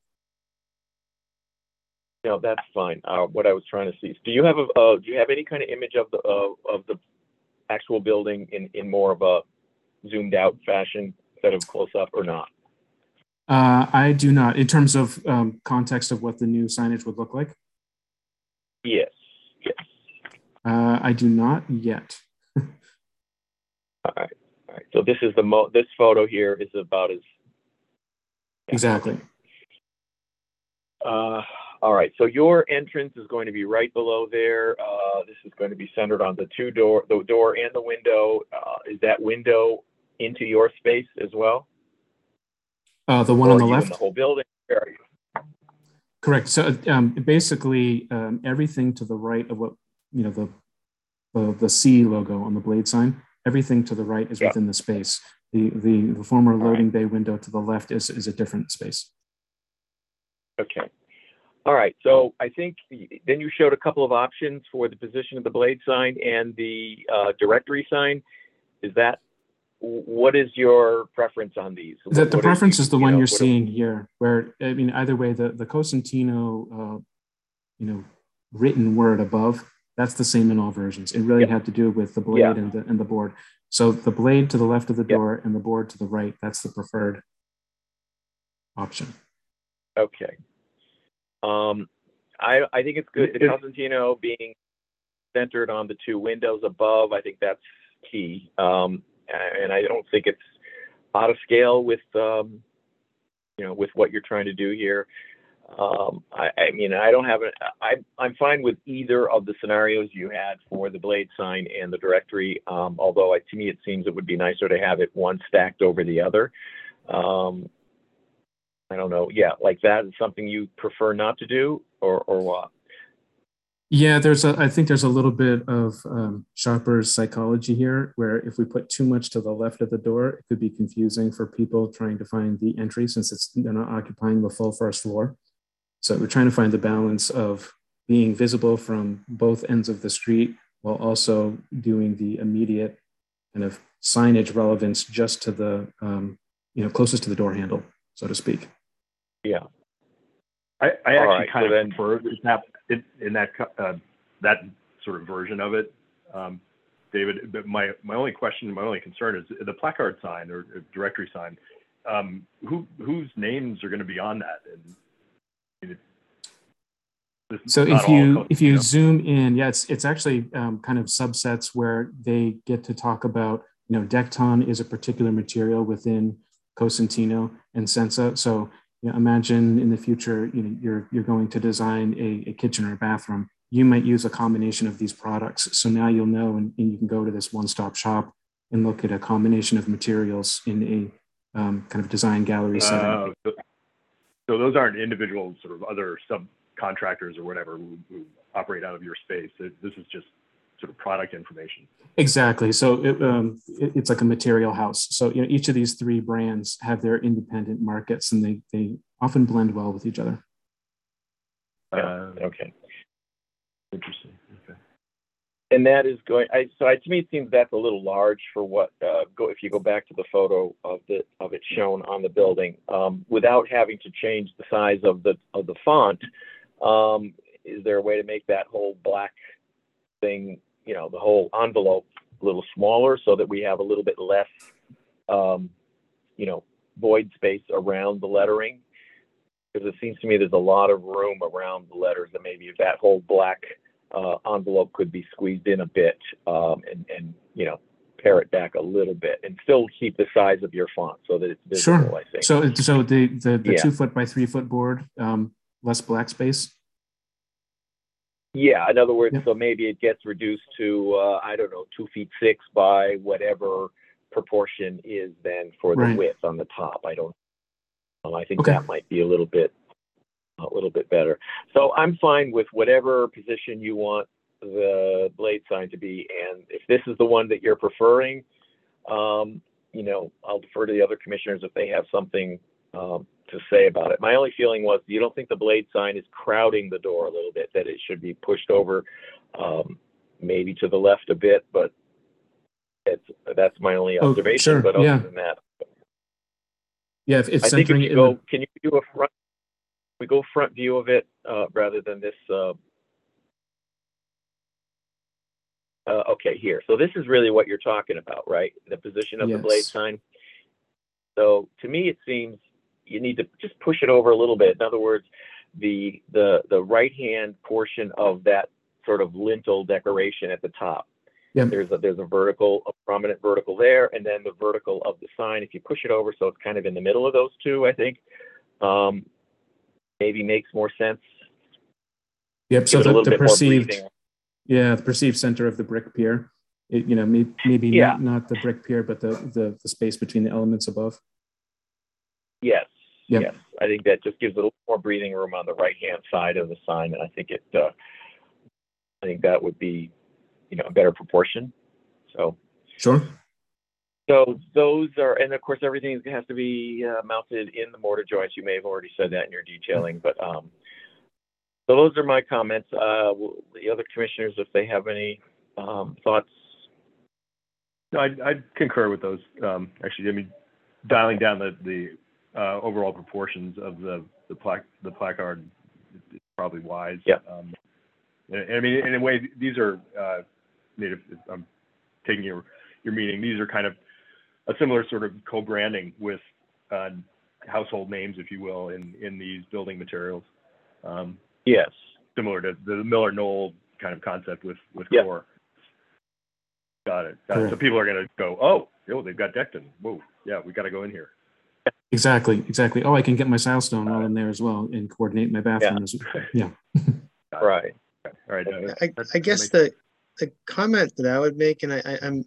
Speaker 9: No, that's fine. What I was trying to see is, do you have any kind of image of the actual building in more of a zoomed out fashion instead of close up, or not?
Speaker 10: I do not. In terms of context of what the new signage would look like?
Speaker 9: Yes.
Speaker 10: I do not yet.
Speaker 9: All right. So this is this photo here is about as
Speaker 10: exactly.
Speaker 9: All right. So your entrance is going to be right below there. This is going to be centered on the the door and the window. Is that window into your space as well?
Speaker 10: The one on the left.
Speaker 9: In the whole building. Where are you?
Speaker 10: Correct. So basically, everything to the right of what the C logo on the blade sign. Everything to the right is within the space. The former loading bay window to the left is a different space.
Speaker 9: Okay. All right. So I think then you showed a couple of options for the position of the blade sign and the directory sign. What is your preference on these?
Speaker 10: The preference is the one you're seeing here, where either way, the Cosentino written word above, that's the same in all versions. It really had to do with the blade and the board. So the blade to the left of the door and the board to the right, that's the preferred option.
Speaker 9: Okay. I think it's good. The Cosentino being centered on the two windows above, I think that's key. And I don't think it's out of scale with with what you're trying to do here. I'm fine with either of the scenarios you had for the blade sign and the directory. Although to me, it seems it would be nicer to have it one stacked over the other. I don't know. Yeah, like that is something you prefer not to do, or what?
Speaker 10: Yeah, I think there's a little bit of shopper's psychology here, where if we put too much to the left of the door, it could be confusing for people trying to find the entry since they're not occupying the full first floor. So we're trying to find the balance of being visible from both ends of the street while also doing the immediate kind of signage relevance just to the closest to the door handle, so to speak.
Speaker 9: Yeah.
Speaker 6: I actually kind of prefer in that sort of version of it, David. But my only concern is the placard sign or directory sign. Whose names are going to be on that?
Speaker 10: So if you zoom in, it's actually kind of subsets where they get to talk about, Decton is a particular material within Cosentino and Senza. So imagine in the future, you're going to design a kitchen or a bathroom. You might use a combination of these products. So now you'll know, and you can go to this one-stop shop and look at a combination of materials in a kind of design gallery setting.
Speaker 6: So those aren't individual sort of other subcontractors or whatever who operate out of your space. This is just sort of product information.
Speaker 10: Exactly. So it's like a material house. So each of these three brands have their independent markets, and they often blend well with each other.
Speaker 9: Okay.
Speaker 6: Interesting. Okay.
Speaker 9: And that is going. To me, it seems that's a little large for what. If you go back to the photo of it shown on the building, without having to change the size of the font. Is there a way to make that whole black thing, the whole envelope, a little smaller so that we have a little bit less, void space around the lettering? Because it seems to me there's a lot of room around the letters, and maybe if that whole black envelope could be squeezed in a bit, and pare it back a little bit, and still keep the size of your font so that it's visible.
Speaker 10: Sure.
Speaker 9: I think.
Speaker 10: So the 2 foot by 3 foot board, less black space.
Speaker 9: Yeah, in other words, so maybe it gets reduced to 2 feet 6 by whatever proportion is then for the width on the top. I think that might be a little bit better. So I'm fine with whatever position you want the blade sign to be, and if this is the one that you're preferring, I'll defer to the other commissioners if they have something to say about it. My only feeling was, you don't think the blade sign is crowding the door a little bit, that it should be pushed over maybe to the left a bit, but that's my only observation. But other than that,
Speaker 10: if it's
Speaker 9: I think if
Speaker 10: centering
Speaker 9: you go, can you do a front? We go front view of it rather than this. Okay, here. So this is really what you're talking about, right? The position of the blade sign. So to me, it seems you need to just push it over a little bit. In other words, the right-hand portion of that sort of lintel decoration at the top. Yeah. There's a prominent vertical there, and then the vertical of the sign. If you push it over, so it's kind of in the middle of those two, I think, maybe makes more sense.
Speaker 10: Yep. So the perceived center of the brick pier, maybe not the brick pier, but the space between the elements above.
Speaker 9: Yes. Yep. Yes. I think that just gives a little more breathing room on the right-hand side of the sign, and I think that would be, a better proportion. So.
Speaker 10: Sure.
Speaker 9: So those are, and of course, everything has to be mounted in the mortar joints. You may have already said that in your detailing, but so those are my comments. The other commissioners, if they have any thoughts.
Speaker 6: No, I'd concur with those. Actually, dialing down the overall proportions of the placard is probably wise.
Speaker 9: Yeah.
Speaker 6: In a way, these are. If I'm taking your meaning, these are kind of a similar sort of co-branding with household names, if you will, in these building materials.
Speaker 9: Yes.
Speaker 6: Similar to the Miller-Knoll kind of concept with core. Got it. So people are going to go, oh, they've got Decton. Whoa, yeah, we got to go in here.
Speaker 10: Exactly. Oh, I can get my Silestone all in there as well and coordinate my bathroom. Yeah.
Speaker 9: Right.
Speaker 6: All right.
Speaker 5: I guess the comment that I would make, and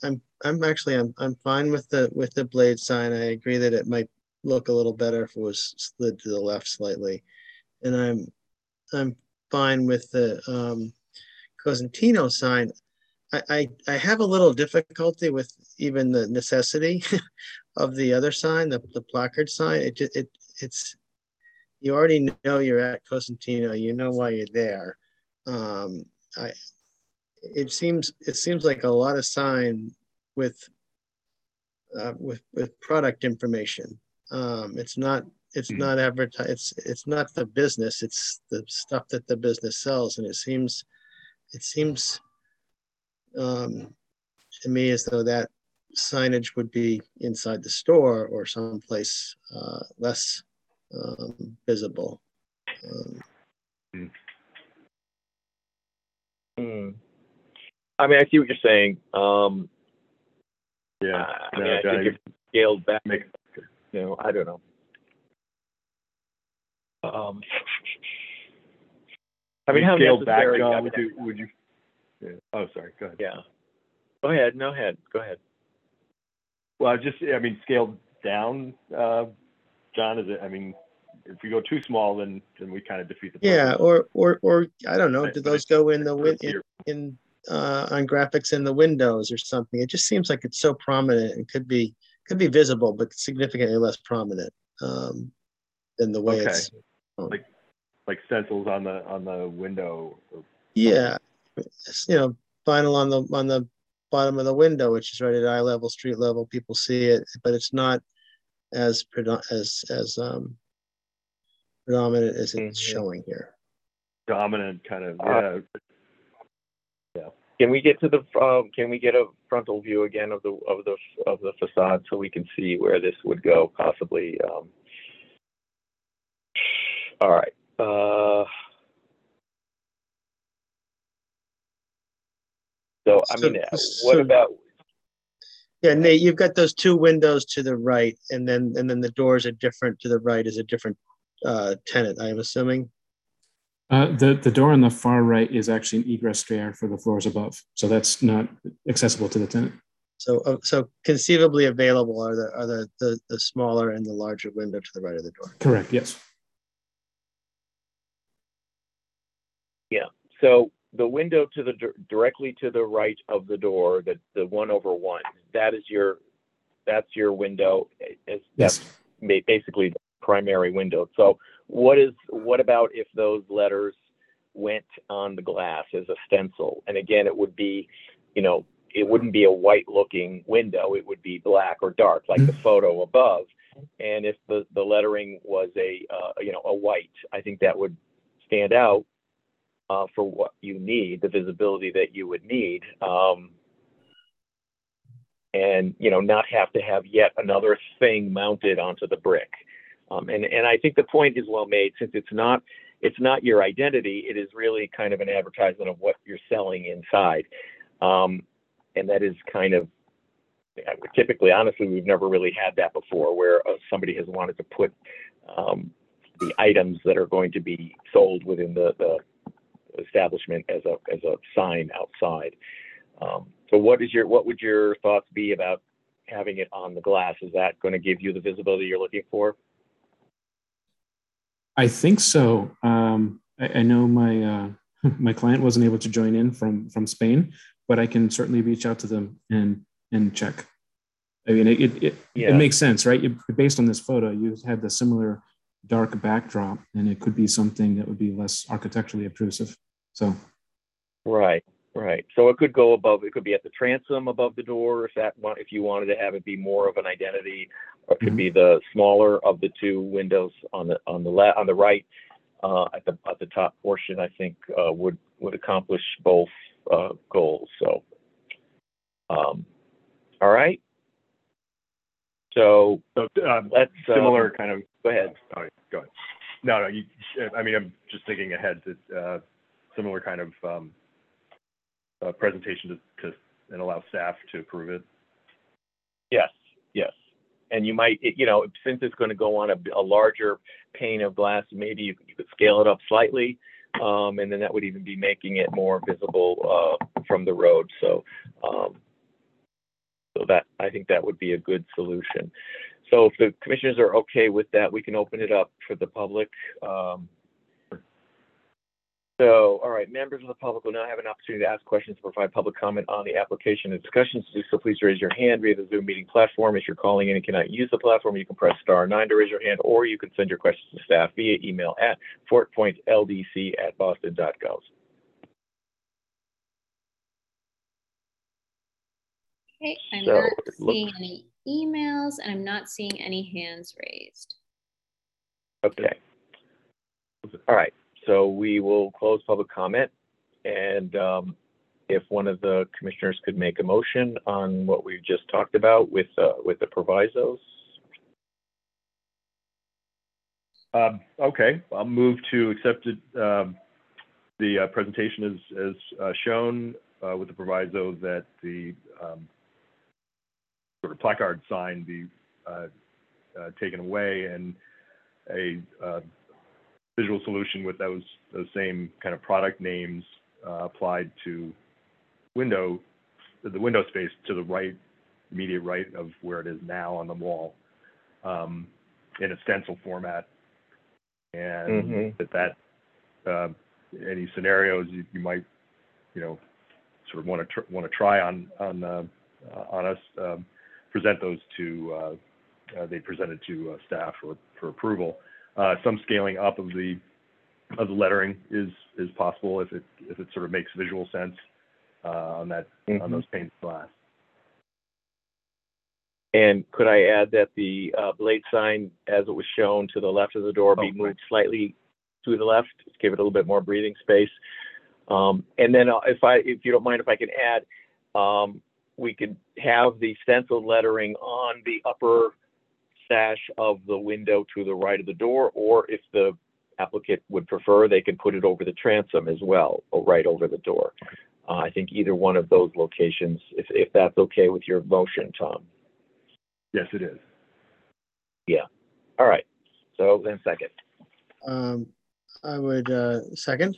Speaker 5: I'm fine with the blade sign. I agree that it might look a little better if it was slid to the left slightly, and I'm fine with the Cosentino sign. I have a little difficulty with even the necessity of the other sign, the placard sign. It's you already know you're at Cosentino. You know why you're there. It seems like a lot of sign with product information. It's not advertised. It's not the business. It's the stuff that the business sells, and it seems to me as though that signage would be inside the store or someplace less visible.
Speaker 9: I mean, I see what you're saying.
Speaker 6: Yeah.
Speaker 9: I think you've scaled back. I don't know.
Speaker 6: How scaled back, John? Would you? Yeah. Oh, sorry. Go ahead.
Speaker 9: Yeah. Go ahead. No, go ahead.
Speaker 6: Well, scaled down, John. Is it? If we go too small, then we kind of defeat the purpose.
Speaker 5: Yeah, or I don't know. Do those go in the on graphics in the windows or something? It just seems like it's so prominent and could be visible, but significantly less prominent than the way it's
Speaker 6: like stencils on the window.
Speaker 5: Yeah, vinyl on the bottom of the window, which is right at eye level, street level. People see it, but it's not as predominant as it's showing here.
Speaker 6: Dominant kind of, yeah.
Speaker 9: Can we get to the can we get a frontal view again of the facade so we can see where this would go possibly? All right. So I mean, what about?
Speaker 5: Yeah, Nate, you've got those two windows to the right, and then the doors are different. To the right is a different tenant, I'm assuming.
Speaker 10: The door on the far right is actually an egress stair for the floors above, so that's not accessible to the tenant.
Speaker 5: So conceivably available are the smaller and the larger window to the right of the door.
Speaker 10: Correct. Yes.
Speaker 9: Yeah. So the window to the directly to the right of the door, the 1/1, that's your window. That's basically the primary window. So what about if those letters went on the glass as a stencil? And again, it would be, it wouldn't be a white looking window. It would be black or dark, like the photo above. And if the lettering was a white, I think that would stand out for what you need, the visibility that you would need. And, not have to have yet another thing mounted onto the brick. And I think the point is well made, since it's not your identity. It is really kind of an advertisement of what you're selling inside. And that is kind of, typically, honestly, we've never really had that before, where somebody has wanted to put the items that are going to be sold within the establishment as a sign outside. So what would your thoughts be about having it on the glass? Is that going to give you the visibility you're looking for?
Speaker 10: I think so. I know my my client wasn't able to join in from Spain, but I can certainly reach out to them and check. I mean, it makes sense, right? Based on this photo, you had the similar dark backdrop, and it could be something that would be less architecturally obtrusive. So,
Speaker 9: right. So it could go above. It could be at the transom above the door, if you wanted to have it be more of an identity, or it could be the smaller of the two windows on the right, at the top portion. I think would accomplish both goals. So, all right. So let's
Speaker 6: similar kind of.
Speaker 9: Go ahead.
Speaker 6: Sorry, go ahead. No. I mean, I'm just thinking ahead to similar kind of presentation to and allow staff to approve it.
Speaker 9: Yes. And you might, since it's going to go on a larger pane of glass, maybe you could scale it up slightly, and then that would even be making it more visible from the road. So, that, I think that would be a good solution. So if the commissioners are okay with that, we can open it up for the public. So, all right, members of the public will now have an opportunity to ask questions and provide public comment on the application and discussions. To do so, please raise your hand via the Zoom meeting platform. If you're calling in and cannot use the platform, you can press *9 to raise your hand, or you can send your questions to staff via email at fortpointldc@boston.gov.
Speaker 8: Okay, I'm not seeing any emails, and I'm not seeing any hands raised.
Speaker 9: Okay. All right. So we will close public comment, and if one of the commissioners could make a motion on what we've just talked about with the provisos.
Speaker 6: Okay, I'll move to accept it, the presentation as shown with the proviso that the sort of placard sign be taken away, and a visual solution with those same kind of product names applied to the window space to the right, immediate right of where it is now on the wall, in a stencil format, and that any scenarios you might sort of want to try on us, present those to they presented to staff for approval. Some scaling up of the lettering is possible if it sort of makes visual sense. on that on those painted glass.
Speaker 9: And could I add that the blade sign, as it was shown to the left of the door, be moved slightly to the left, just give it a little bit more breathing space. And then if you don't mind, if I can add, we could have the stenciled lettering on the upper sash of the window to the right of the door, or if the applicant would prefer, they can put it over the transom as well, or right over the door. I think either one of those locations, if that's okay with your motion, Tom.
Speaker 6: Yes, it is.
Speaker 9: Yeah. All right. So then second.
Speaker 5: I would second.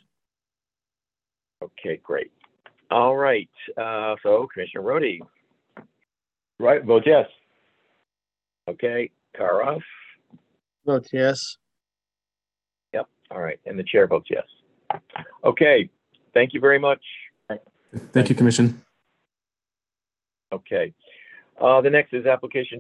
Speaker 9: Okay, great. All right. So Commissioner Rhodey.
Speaker 6: Right. Vote yes.
Speaker 9: Okay. Karoff.
Speaker 5: Vote yes.
Speaker 9: Yep. All right. And the chair votes yes. Okay. Thank you very much.
Speaker 10: Thank you, Commission.
Speaker 9: Okay. The next is application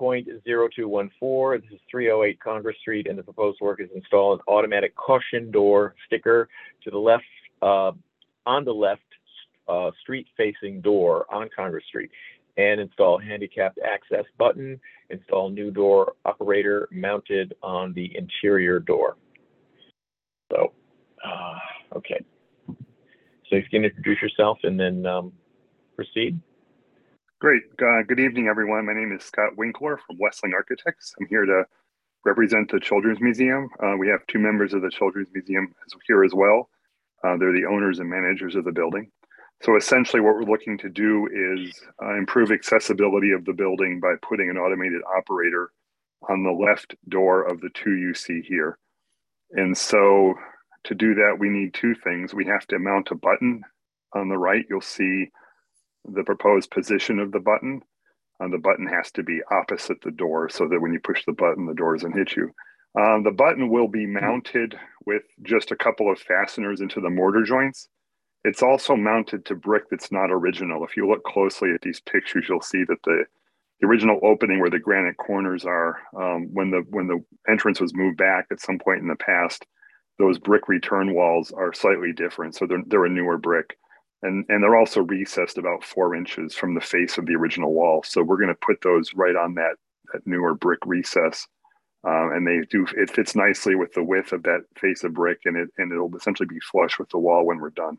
Speaker 9: 23.0214. This is 308 Congress Street, and the proposed work is install an automatic caution door sticker to the left, on the left street-facing door on Congress Street, and install handicapped access button, install new door operator mounted on the interior door. So, okay. So you can introduce yourself and then proceed.
Speaker 11: Great. Good evening, everyone. My name is Scott Winkler from Westling Architects. I'm here to represent the Children's Museum. We have two members of the Children's Museum here as well. They're the owners and managers of the building. So essentially what we're looking to do is improve accessibility of the building by putting an automated operator on the left door of the two you see here. And so to do that, we need two things. We have to mount a button on the right. You'll see the proposed position of the button. The button has to be opposite the door so that when you push the button, the door doesn't hit you. The button will be mounted with just a couple of fasteners into the mortar joints. It's also mounted to brick that's not original. If you look closely at these pictures, you'll see that the original opening where the granite corners are, when the entrance was moved back at some point in the past, those brick return walls are slightly different. So they're a newer brick. And they're also recessed about 4 inches from the face of the original wall. So we're going to put those right on that newer brick recess. And it fits nicely with the width of that face of brick, and it'll essentially be flush with the wall when we're done.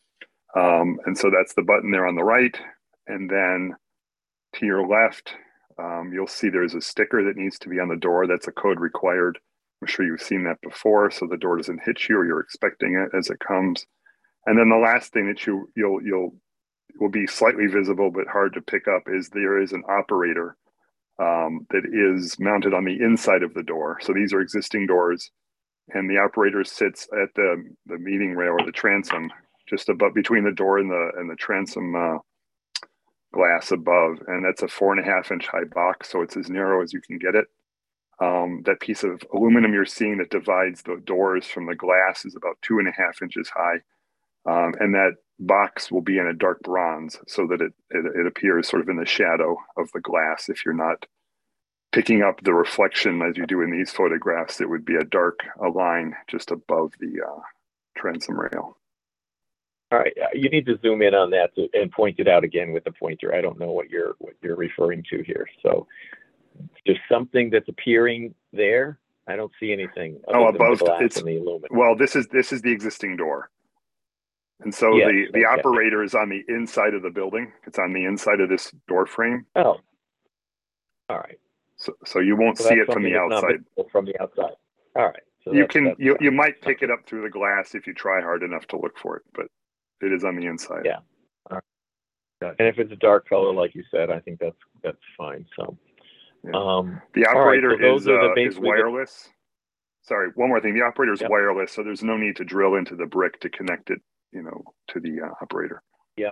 Speaker 11: And so that's the button there on the right. And then to your left, you'll see there's a sticker that needs to be on the door. That's a code required. I'm sure you've seen that before, so the door doesn't hit you or you're expecting it as it comes. And then the last thing that will be slightly visible but hard to pick up is there is an operator that is mounted on the inside of the door. So these are existing doors, and the operator sits at the meeting rail or the transom just above between the door and the transom glass above, and that's a 4.5 inch high box, so it's as narrow as you can get it. That piece of aluminum you're seeing that divides the doors from the glass is about 2.5 inches high. And that box will be in a dark bronze so that it appears sort of in the shadow of the glass. If you're not picking up the reflection as you do in these photographs, it would be a line just above the transom rail.
Speaker 9: All right, you need to zoom in on that and point it out again with the pointer. I don't know what you're referring to here. So there's something that's appearing there. I don't see anything above the glass and the aluminum.
Speaker 11: Well, this is the existing door. And so the operator is on the inside of the building. It's on the inside of this door frame.
Speaker 9: Oh, all right.
Speaker 11: So you won't see it from the outside.
Speaker 9: From the outside. All right. So
Speaker 11: you might pick it up through the glass if you try hard enough to look for it, but it is on the inside.
Speaker 9: Yeah. All right. And if it's a dark color, like you said, I think that's fine. So
Speaker 11: the operator is wireless. Sorry, one more thing. The operator is wireless, so there's no need to drill into the brick to connect it, to the operator.
Speaker 9: Yeah.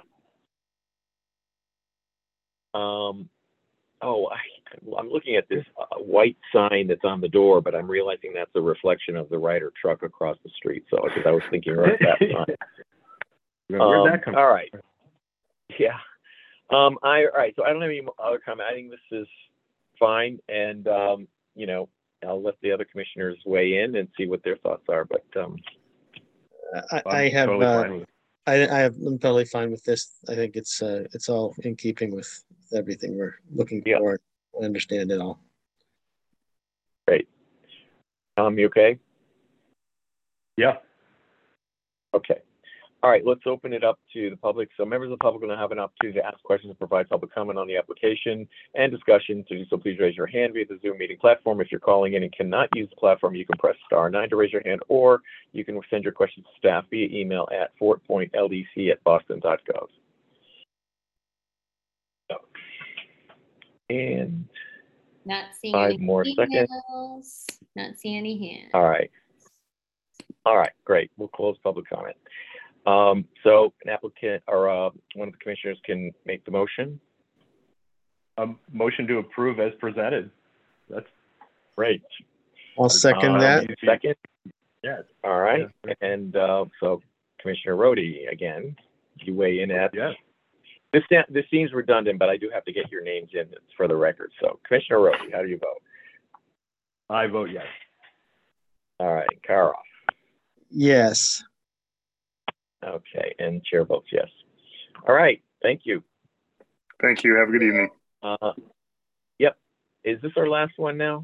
Speaker 9: I'm looking at this white sign that's on the door, but I'm realizing that's a reflection of the Ryder truck across the street. So, because I was thinking right that sign.
Speaker 6: Where'd that come from?
Speaker 9: All right. Yeah. All right. So I don't have any other comment. I think this is fine, and I'll let the other commissioners weigh in and see what their thoughts are. But
Speaker 5: I have I'm totally fine with this. I think it's all in keeping with everything we're looking for. I understand it all.
Speaker 9: Great. Tom, you okay?
Speaker 6: Yeah.
Speaker 9: Okay. All right, let's open it up to the public. So members of the public are going to have an opportunity to ask questions and provide public comment on the application and discussion. To do so, please raise your hand via the Zoom meeting platform. If you're calling in and cannot use the platform, you can press *9 to raise your hand, or you can send your questions to staff via email at fort.ldc@boston.gov. And
Speaker 8: not seeing
Speaker 9: 5
Speaker 8: any
Speaker 9: more seconds.
Speaker 8: Not seeing any hands.
Speaker 9: All right. All right, great. We'll close public comment. So an applicant or one of the commissioners can make the motion.
Speaker 6: Motion to approve as presented. That's
Speaker 9: great.
Speaker 5: I'll second that.
Speaker 9: Second.
Speaker 6: Yes.
Speaker 9: All right. Yeah. And so Commissioner Rohde, again, you weigh in at.
Speaker 6: Yes.
Speaker 9: This seems redundant, but I do have to get your names in for the record. So Commissioner Rohde, how do you vote?
Speaker 6: I vote yes.
Speaker 9: All right. Karoff.
Speaker 5: Yes.
Speaker 9: Okay, and chair votes yes. All right, thank you.
Speaker 11: Thank you. Have a good evening.
Speaker 9: Yep. Is this our last one now?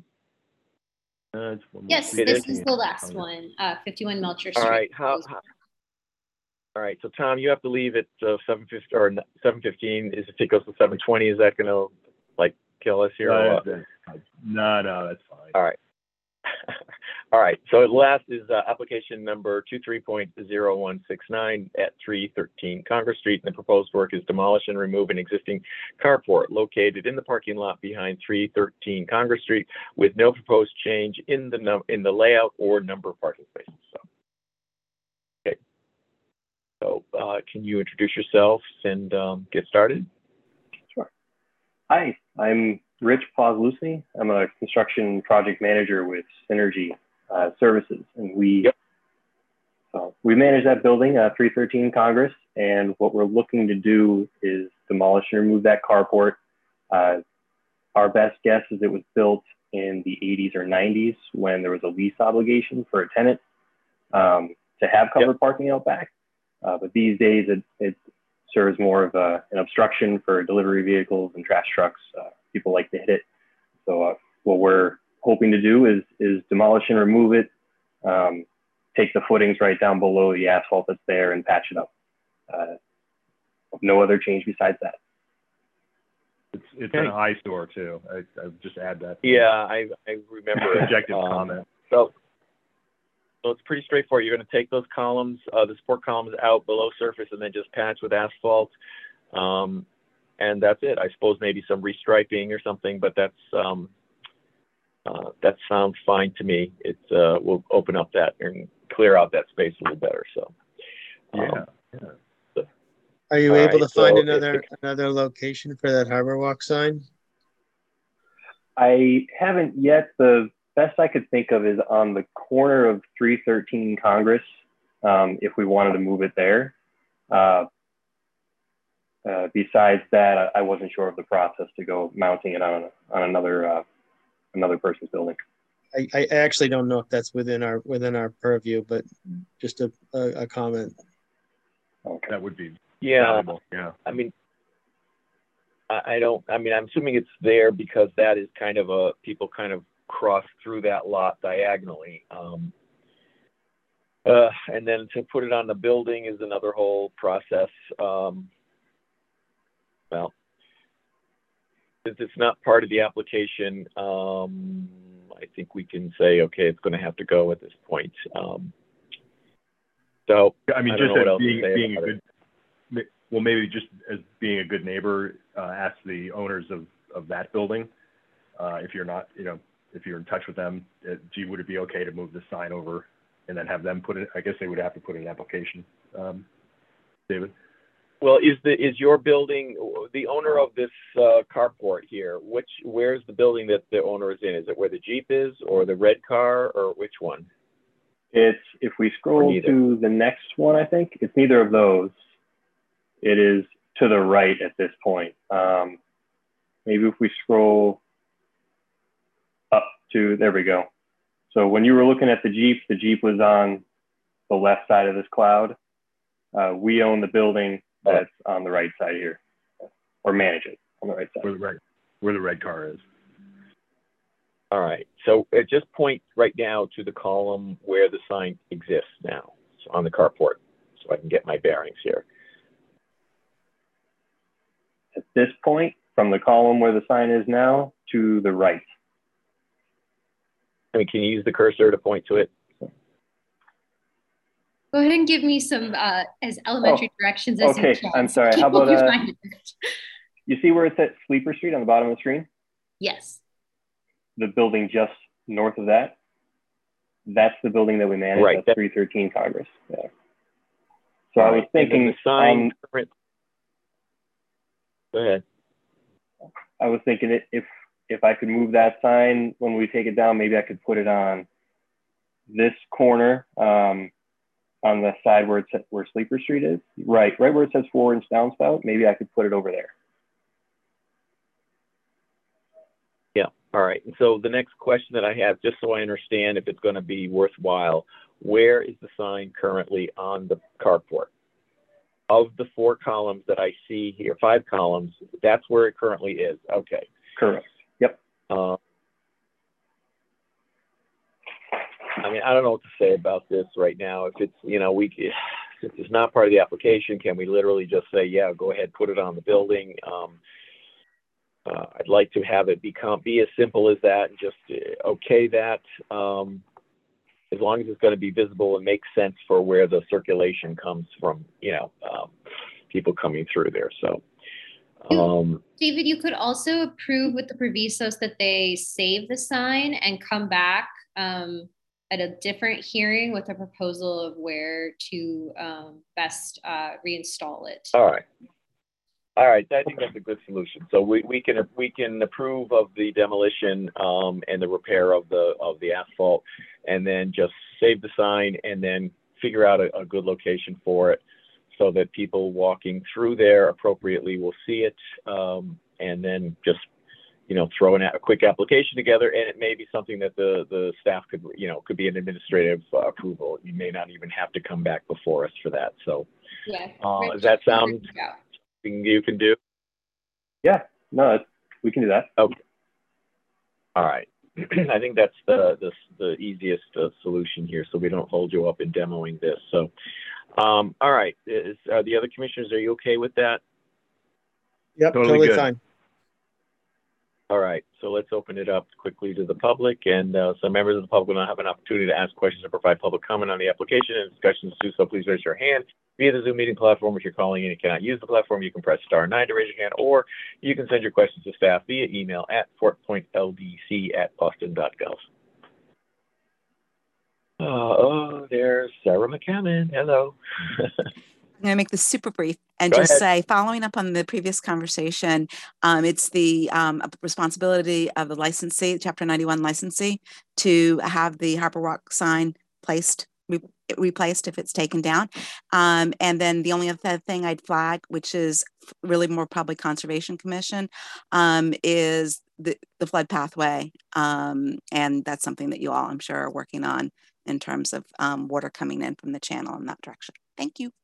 Speaker 8: Yes, this is the last one. 51 Melcher Street.
Speaker 9: All right. All right. So Tom, you have to leave at 7:50 or 7:15. If it goes to 7:20, is that going to kill us here?
Speaker 6: No, that's fine.
Speaker 9: All right. All right, so the last is application number 23.0169 at 313 Congress Street, and the proposed work is demolish and remove an existing carport located in the parking lot behind 313 Congress Street with no proposed change in the layout or number of parking spaces. Okay. So can you introduce yourself and get started?
Speaker 12: Sure. Hi, I'm Rich Pawlucy. I'm a construction project manager with Synergy Services, and we manage that building, 313 Congress, and what we're looking to do is demolish and remove that carport. Our best guess is it was built in the 80s or 90s when there was a lease obligation for a tenant to have covered parking out back. But these days it serves more of an obstruction for delivery vehicles and trash trucks. People like to hit it. So what we're hoping to do is demolish and remove it, take the footings right down below the asphalt that's there and patch it up. No other change besides that.
Speaker 6: It's an eyesore too. I just add that.
Speaker 9: Yeah, I remember.
Speaker 6: Objective comment.
Speaker 9: So it's pretty straightforward. You're going to take those columns, the support columns out below surface, and then just patch with asphalt. And that's it. I suppose maybe some restriping or something, but that sounds fine to me. We'll open up that and clear out that space a little better. So,
Speaker 5: Are you able to find another location for that Harbor Walk sign?
Speaker 12: I haven't yet. The best I could think of is on the corner of 313 Congress, if we wanted to move it there. Besides that, I wasn't sure of the process to go mounting it on another person's building.
Speaker 5: I actually don't know if that's within our purview, but just a comment.
Speaker 6: Okay. That would be
Speaker 9: valuable. Yeah. I mean, I'm assuming it's there because that is kind of people kind of cross through that lot diagonally. And then to put it on the building is another whole process. Well, since it's not part of the application, I think we can say, okay, it's going to have to go at this point. So,
Speaker 6: I mean, just as being a good, well, maybe just as being a good neighbor, ask the owners of that building, if you're not, if you're in touch with them, gee, would it be okay to move the sign over and then have them put it? I guess they would have to put in an application. David.
Speaker 9: Well, is your building the owner of this carport here? Where's the building that the owner is in? Is it where the Jeep is, or the red car, or which one?
Speaker 12: It's if we scroll to the next one, I think it's neither of those. It is to the right at this point. Maybe if we scroll up to there we go. So when you were looking at the Jeep was on the left side of this cloud. We own the building that's on the right side here, or manage it on the right side.
Speaker 6: Where the red car is.
Speaker 9: All right. So just point right now to the column where the sign exists now, so on the carport, so I can get my bearings here.
Speaker 12: At this point, from the column where the sign is now to the right.
Speaker 9: I mean, can you use the cursor to point to it?
Speaker 8: Go ahead and give me some as elementary directions as you can.
Speaker 12: I'm sorry. How about you see where it says Sleeper Street on the bottom of the screen?
Speaker 8: Yes.
Speaker 12: The building just north of that. That's the building that we manage.
Speaker 9: Right.
Speaker 12: That's 313 Congress. Yeah. So I was thinking
Speaker 9: the sign. Go ahead.
Speaker 12: I was thinking if I could move that sign when we take it down, maybe I could put it on this corner on the side where where Sleeper Street is. Right where it says 4-inch downspout. Maybe I could put it over there.
Speaker 9: Yeah. All right. And so the next question that I have, just so I understand if it's going to be worthwhile, where is the sign currently on the carport? Of the 4 columns that I see here, 5 columns, that's where it currently is. Okay.
Speaker 12: Correct. Yep.
Speaker 9: I mean, I don't know what to say about this right now. If it's, if it's not part of the application, can we literally just say, yeah, go ahead, put it on the building? I'd like to have it be as simple as that and just okay that. As long as it's going to be visible and make sense for where the circulation comes from, people coming through there. So,
Speaker 8: David, you could also approve with the provisos that they save the sign and come back at a different hearing with a proposal of where to best reinstall it.
Speaker 9: All right. I think that's a good solution. So we can approve of the demolition and the repair of the asphalt, and then just save the sign and then figure out a good location for it so that people walking through there appropriately will see it, and then just throw a quick application together, and it may be something that the staff could be an administrative approval. You may not even have to come back before us for that. So
Speaker 8: yeah,
Speaker 9: does that sound something you can do?
Speaker 12: Yeah, no, we can do that.
Speaker 9: Okay. All right. I think that's the easiest solution here, so we don't hold you up in demoing this. So, all right. Are the other commissioners, are you okay with that?
Speaker 5: Yep, totally fine.
Speaker 9: All right, so let's open it up quickly to the public, and so members of the public will now have an opportunity to ask questions or provide public comment on the application and discussions. To do so, please raise your hand via the Zoom meeting platform. If you're calling in and cannot use the platform, you can press *9 to raise your hand, or you can send your questions to staff via email at fortpointldc@boston.gov. Oh, there's Sarah McCammon. Hello.
Speaker 7: I'm going to make this super brief and
Speaker 9: Go
Speaker 7: just
Speaker 9: ahead.
Speaker 7: say, following up on the previous conversation, it's the responsibility of the licensee, Chapter 91 licensee, to have the Harbor Walk sign replaced if it's taken down. And then the only other thing I'd flag, which is really more probably Conservation Commission, is the flood pathway. And that's something that you all, I'm sure, are working on in terms of water coming in from the channel in that direction. Thank you.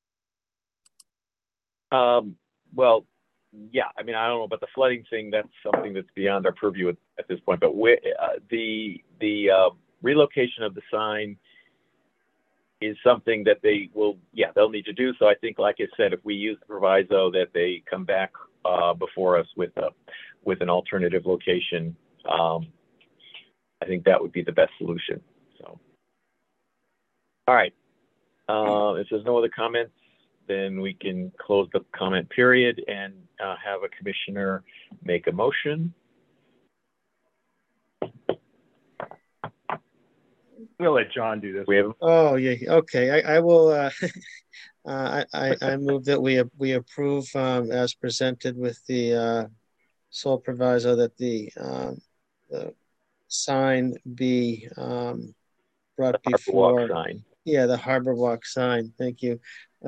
Speaker 9: Well, yeah, I mean, I don't know about the flooding thing. That's something that's beyond our purview at this point. But the relocation of the sign is something that they'll need to do. So I think, like I said, if we use the proviso that they come back before us with an alternative location, I think that would be the best solution. So, all right. If there's no other comments, then we can close the comment period and have a commissioner make a motion.
Speaker 6: I'm gonna let John do this.
Speaker 5: Oh yeah, okay. I will. I move that we approve as presented with the sole proviso that the sign be brought before.
Speaker 9: Harbor Walk sign.
Speaker 5: Yeah, the Harbor Walk sign. Thank you.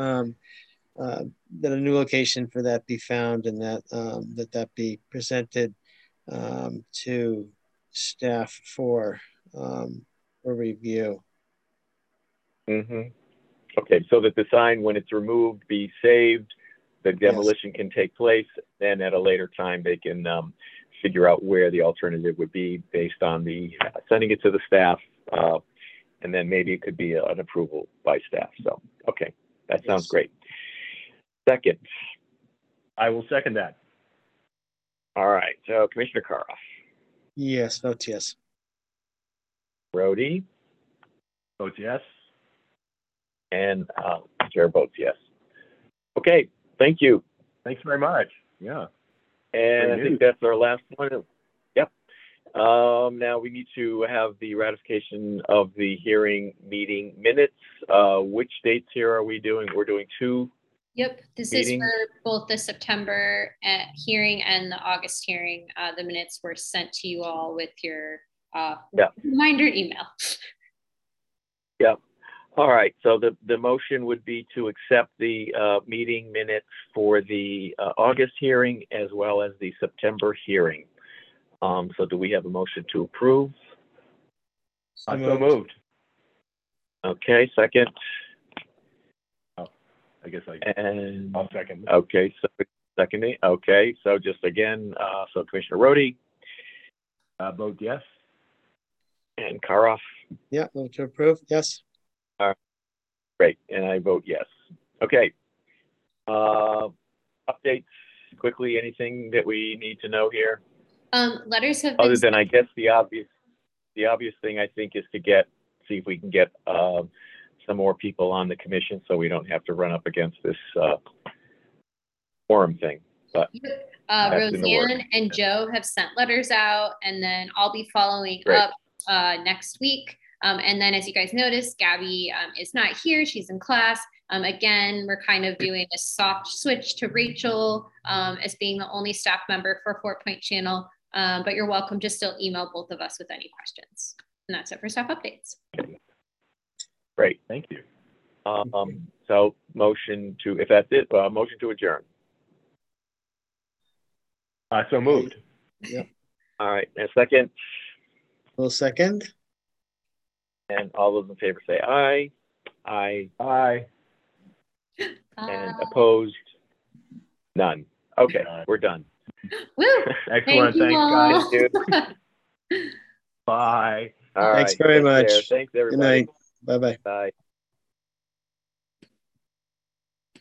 Speaker 5: That a new location for that be found, and that that be presented to staff for review.
Speaker 9: Mm-hmm. Okay, so that the sign, when it's removed, be saved, the demolition can take place, then at a later time they can figure out where the alternative would be based on the sending it to the staff, and then maybe it could be an approval by staff. So, okay, that sounds great. Second.
Speaker 6: I will second that.
Speaker 9: All right, so Commissioner Karoff.
Speaker 5: Yes, votes yes.
Speaker 9: Rhodey.
Speaker 6: Votes yes.
Speaker 9: And Chair votes yes. Okay, thank you.
Speaker 6: Thanks very much. Yeah.
Speaker 9: And I think that's our last one. Yep. Now we need to have the ratification of the hearing meeting minutes. Which dates here are we doing? We're doing 2.
Speaker 8: Yep, this
Speaker 9: meetings.
Speaker 8: is for both the September hearing and the August hearing. The minutes were sent to you all with your reminder email.
Speaker 9: Yep. All right, so the motion would be to accept the meeting minutes for the August hearing as well as the September hearing. So do we have a motion to approve?
Speaker 6: So moved.
Speaker 9: Okay, second.
Speaker 6: Oh, I guess
Speaker 9: And
Speaker 6: I'll second.
Speaker 9: Okay, so seconding. Okay, so just again, so Commissioner Rhodey.
Speaker 6: Vote yes.
Speaker 9: And Karoff.
Speaker 5: Yeah, vote to approve. Yes.
Speaker 9: All right. Great, and I vote yes. Okay. Updates quickly. Anything that we need to know here?
Speaker 8: Letters have
Speaker 9: Other
Speaker 8: been
Speaker 9: than I guess the obvious thing I think is to see if we can get some more people on the commission so we don't have to run up against this quorum thing. But
Speaker 8: Roseanne and Joe have sent letters out, and then I'll be following up next week. And then, as you guys noticed, Gabby is not here. She's in class. Again, we're kind of doing a soft switch to Rachel as being the only staff member for 4 Point Channel. But you're welcome to still email both of us with any questions. And that's it for staff updates.
Speaker 9: Great.
Speaker 6: Thank you.
Speaker 9: So motion to, if that's it, motion to adjourn.
Speaker 6: So moved.
Speaker 5: Yep.
Speaker 9: All right. And a second.
Speaker 5: Well, second.
Speaker 9: And all those in favor say aye. Aye.
Speaker 6: Aye.
Speaker 9: And opposed? None. Okay, we're done.
Speaker 8: Woo!
Speaker 6: Excellent. Thanks, guys.
Speaker 9: Thank you.
Speaker 6: Bye.
Speaker 9: All
Speaker 5: Thanks
Speaker 9: right.
Speaker 5: very much.
Speaker 9: Thanks, everybody.
Speaker 5: Good night. Bye-bye.
Speaker 9: Bye.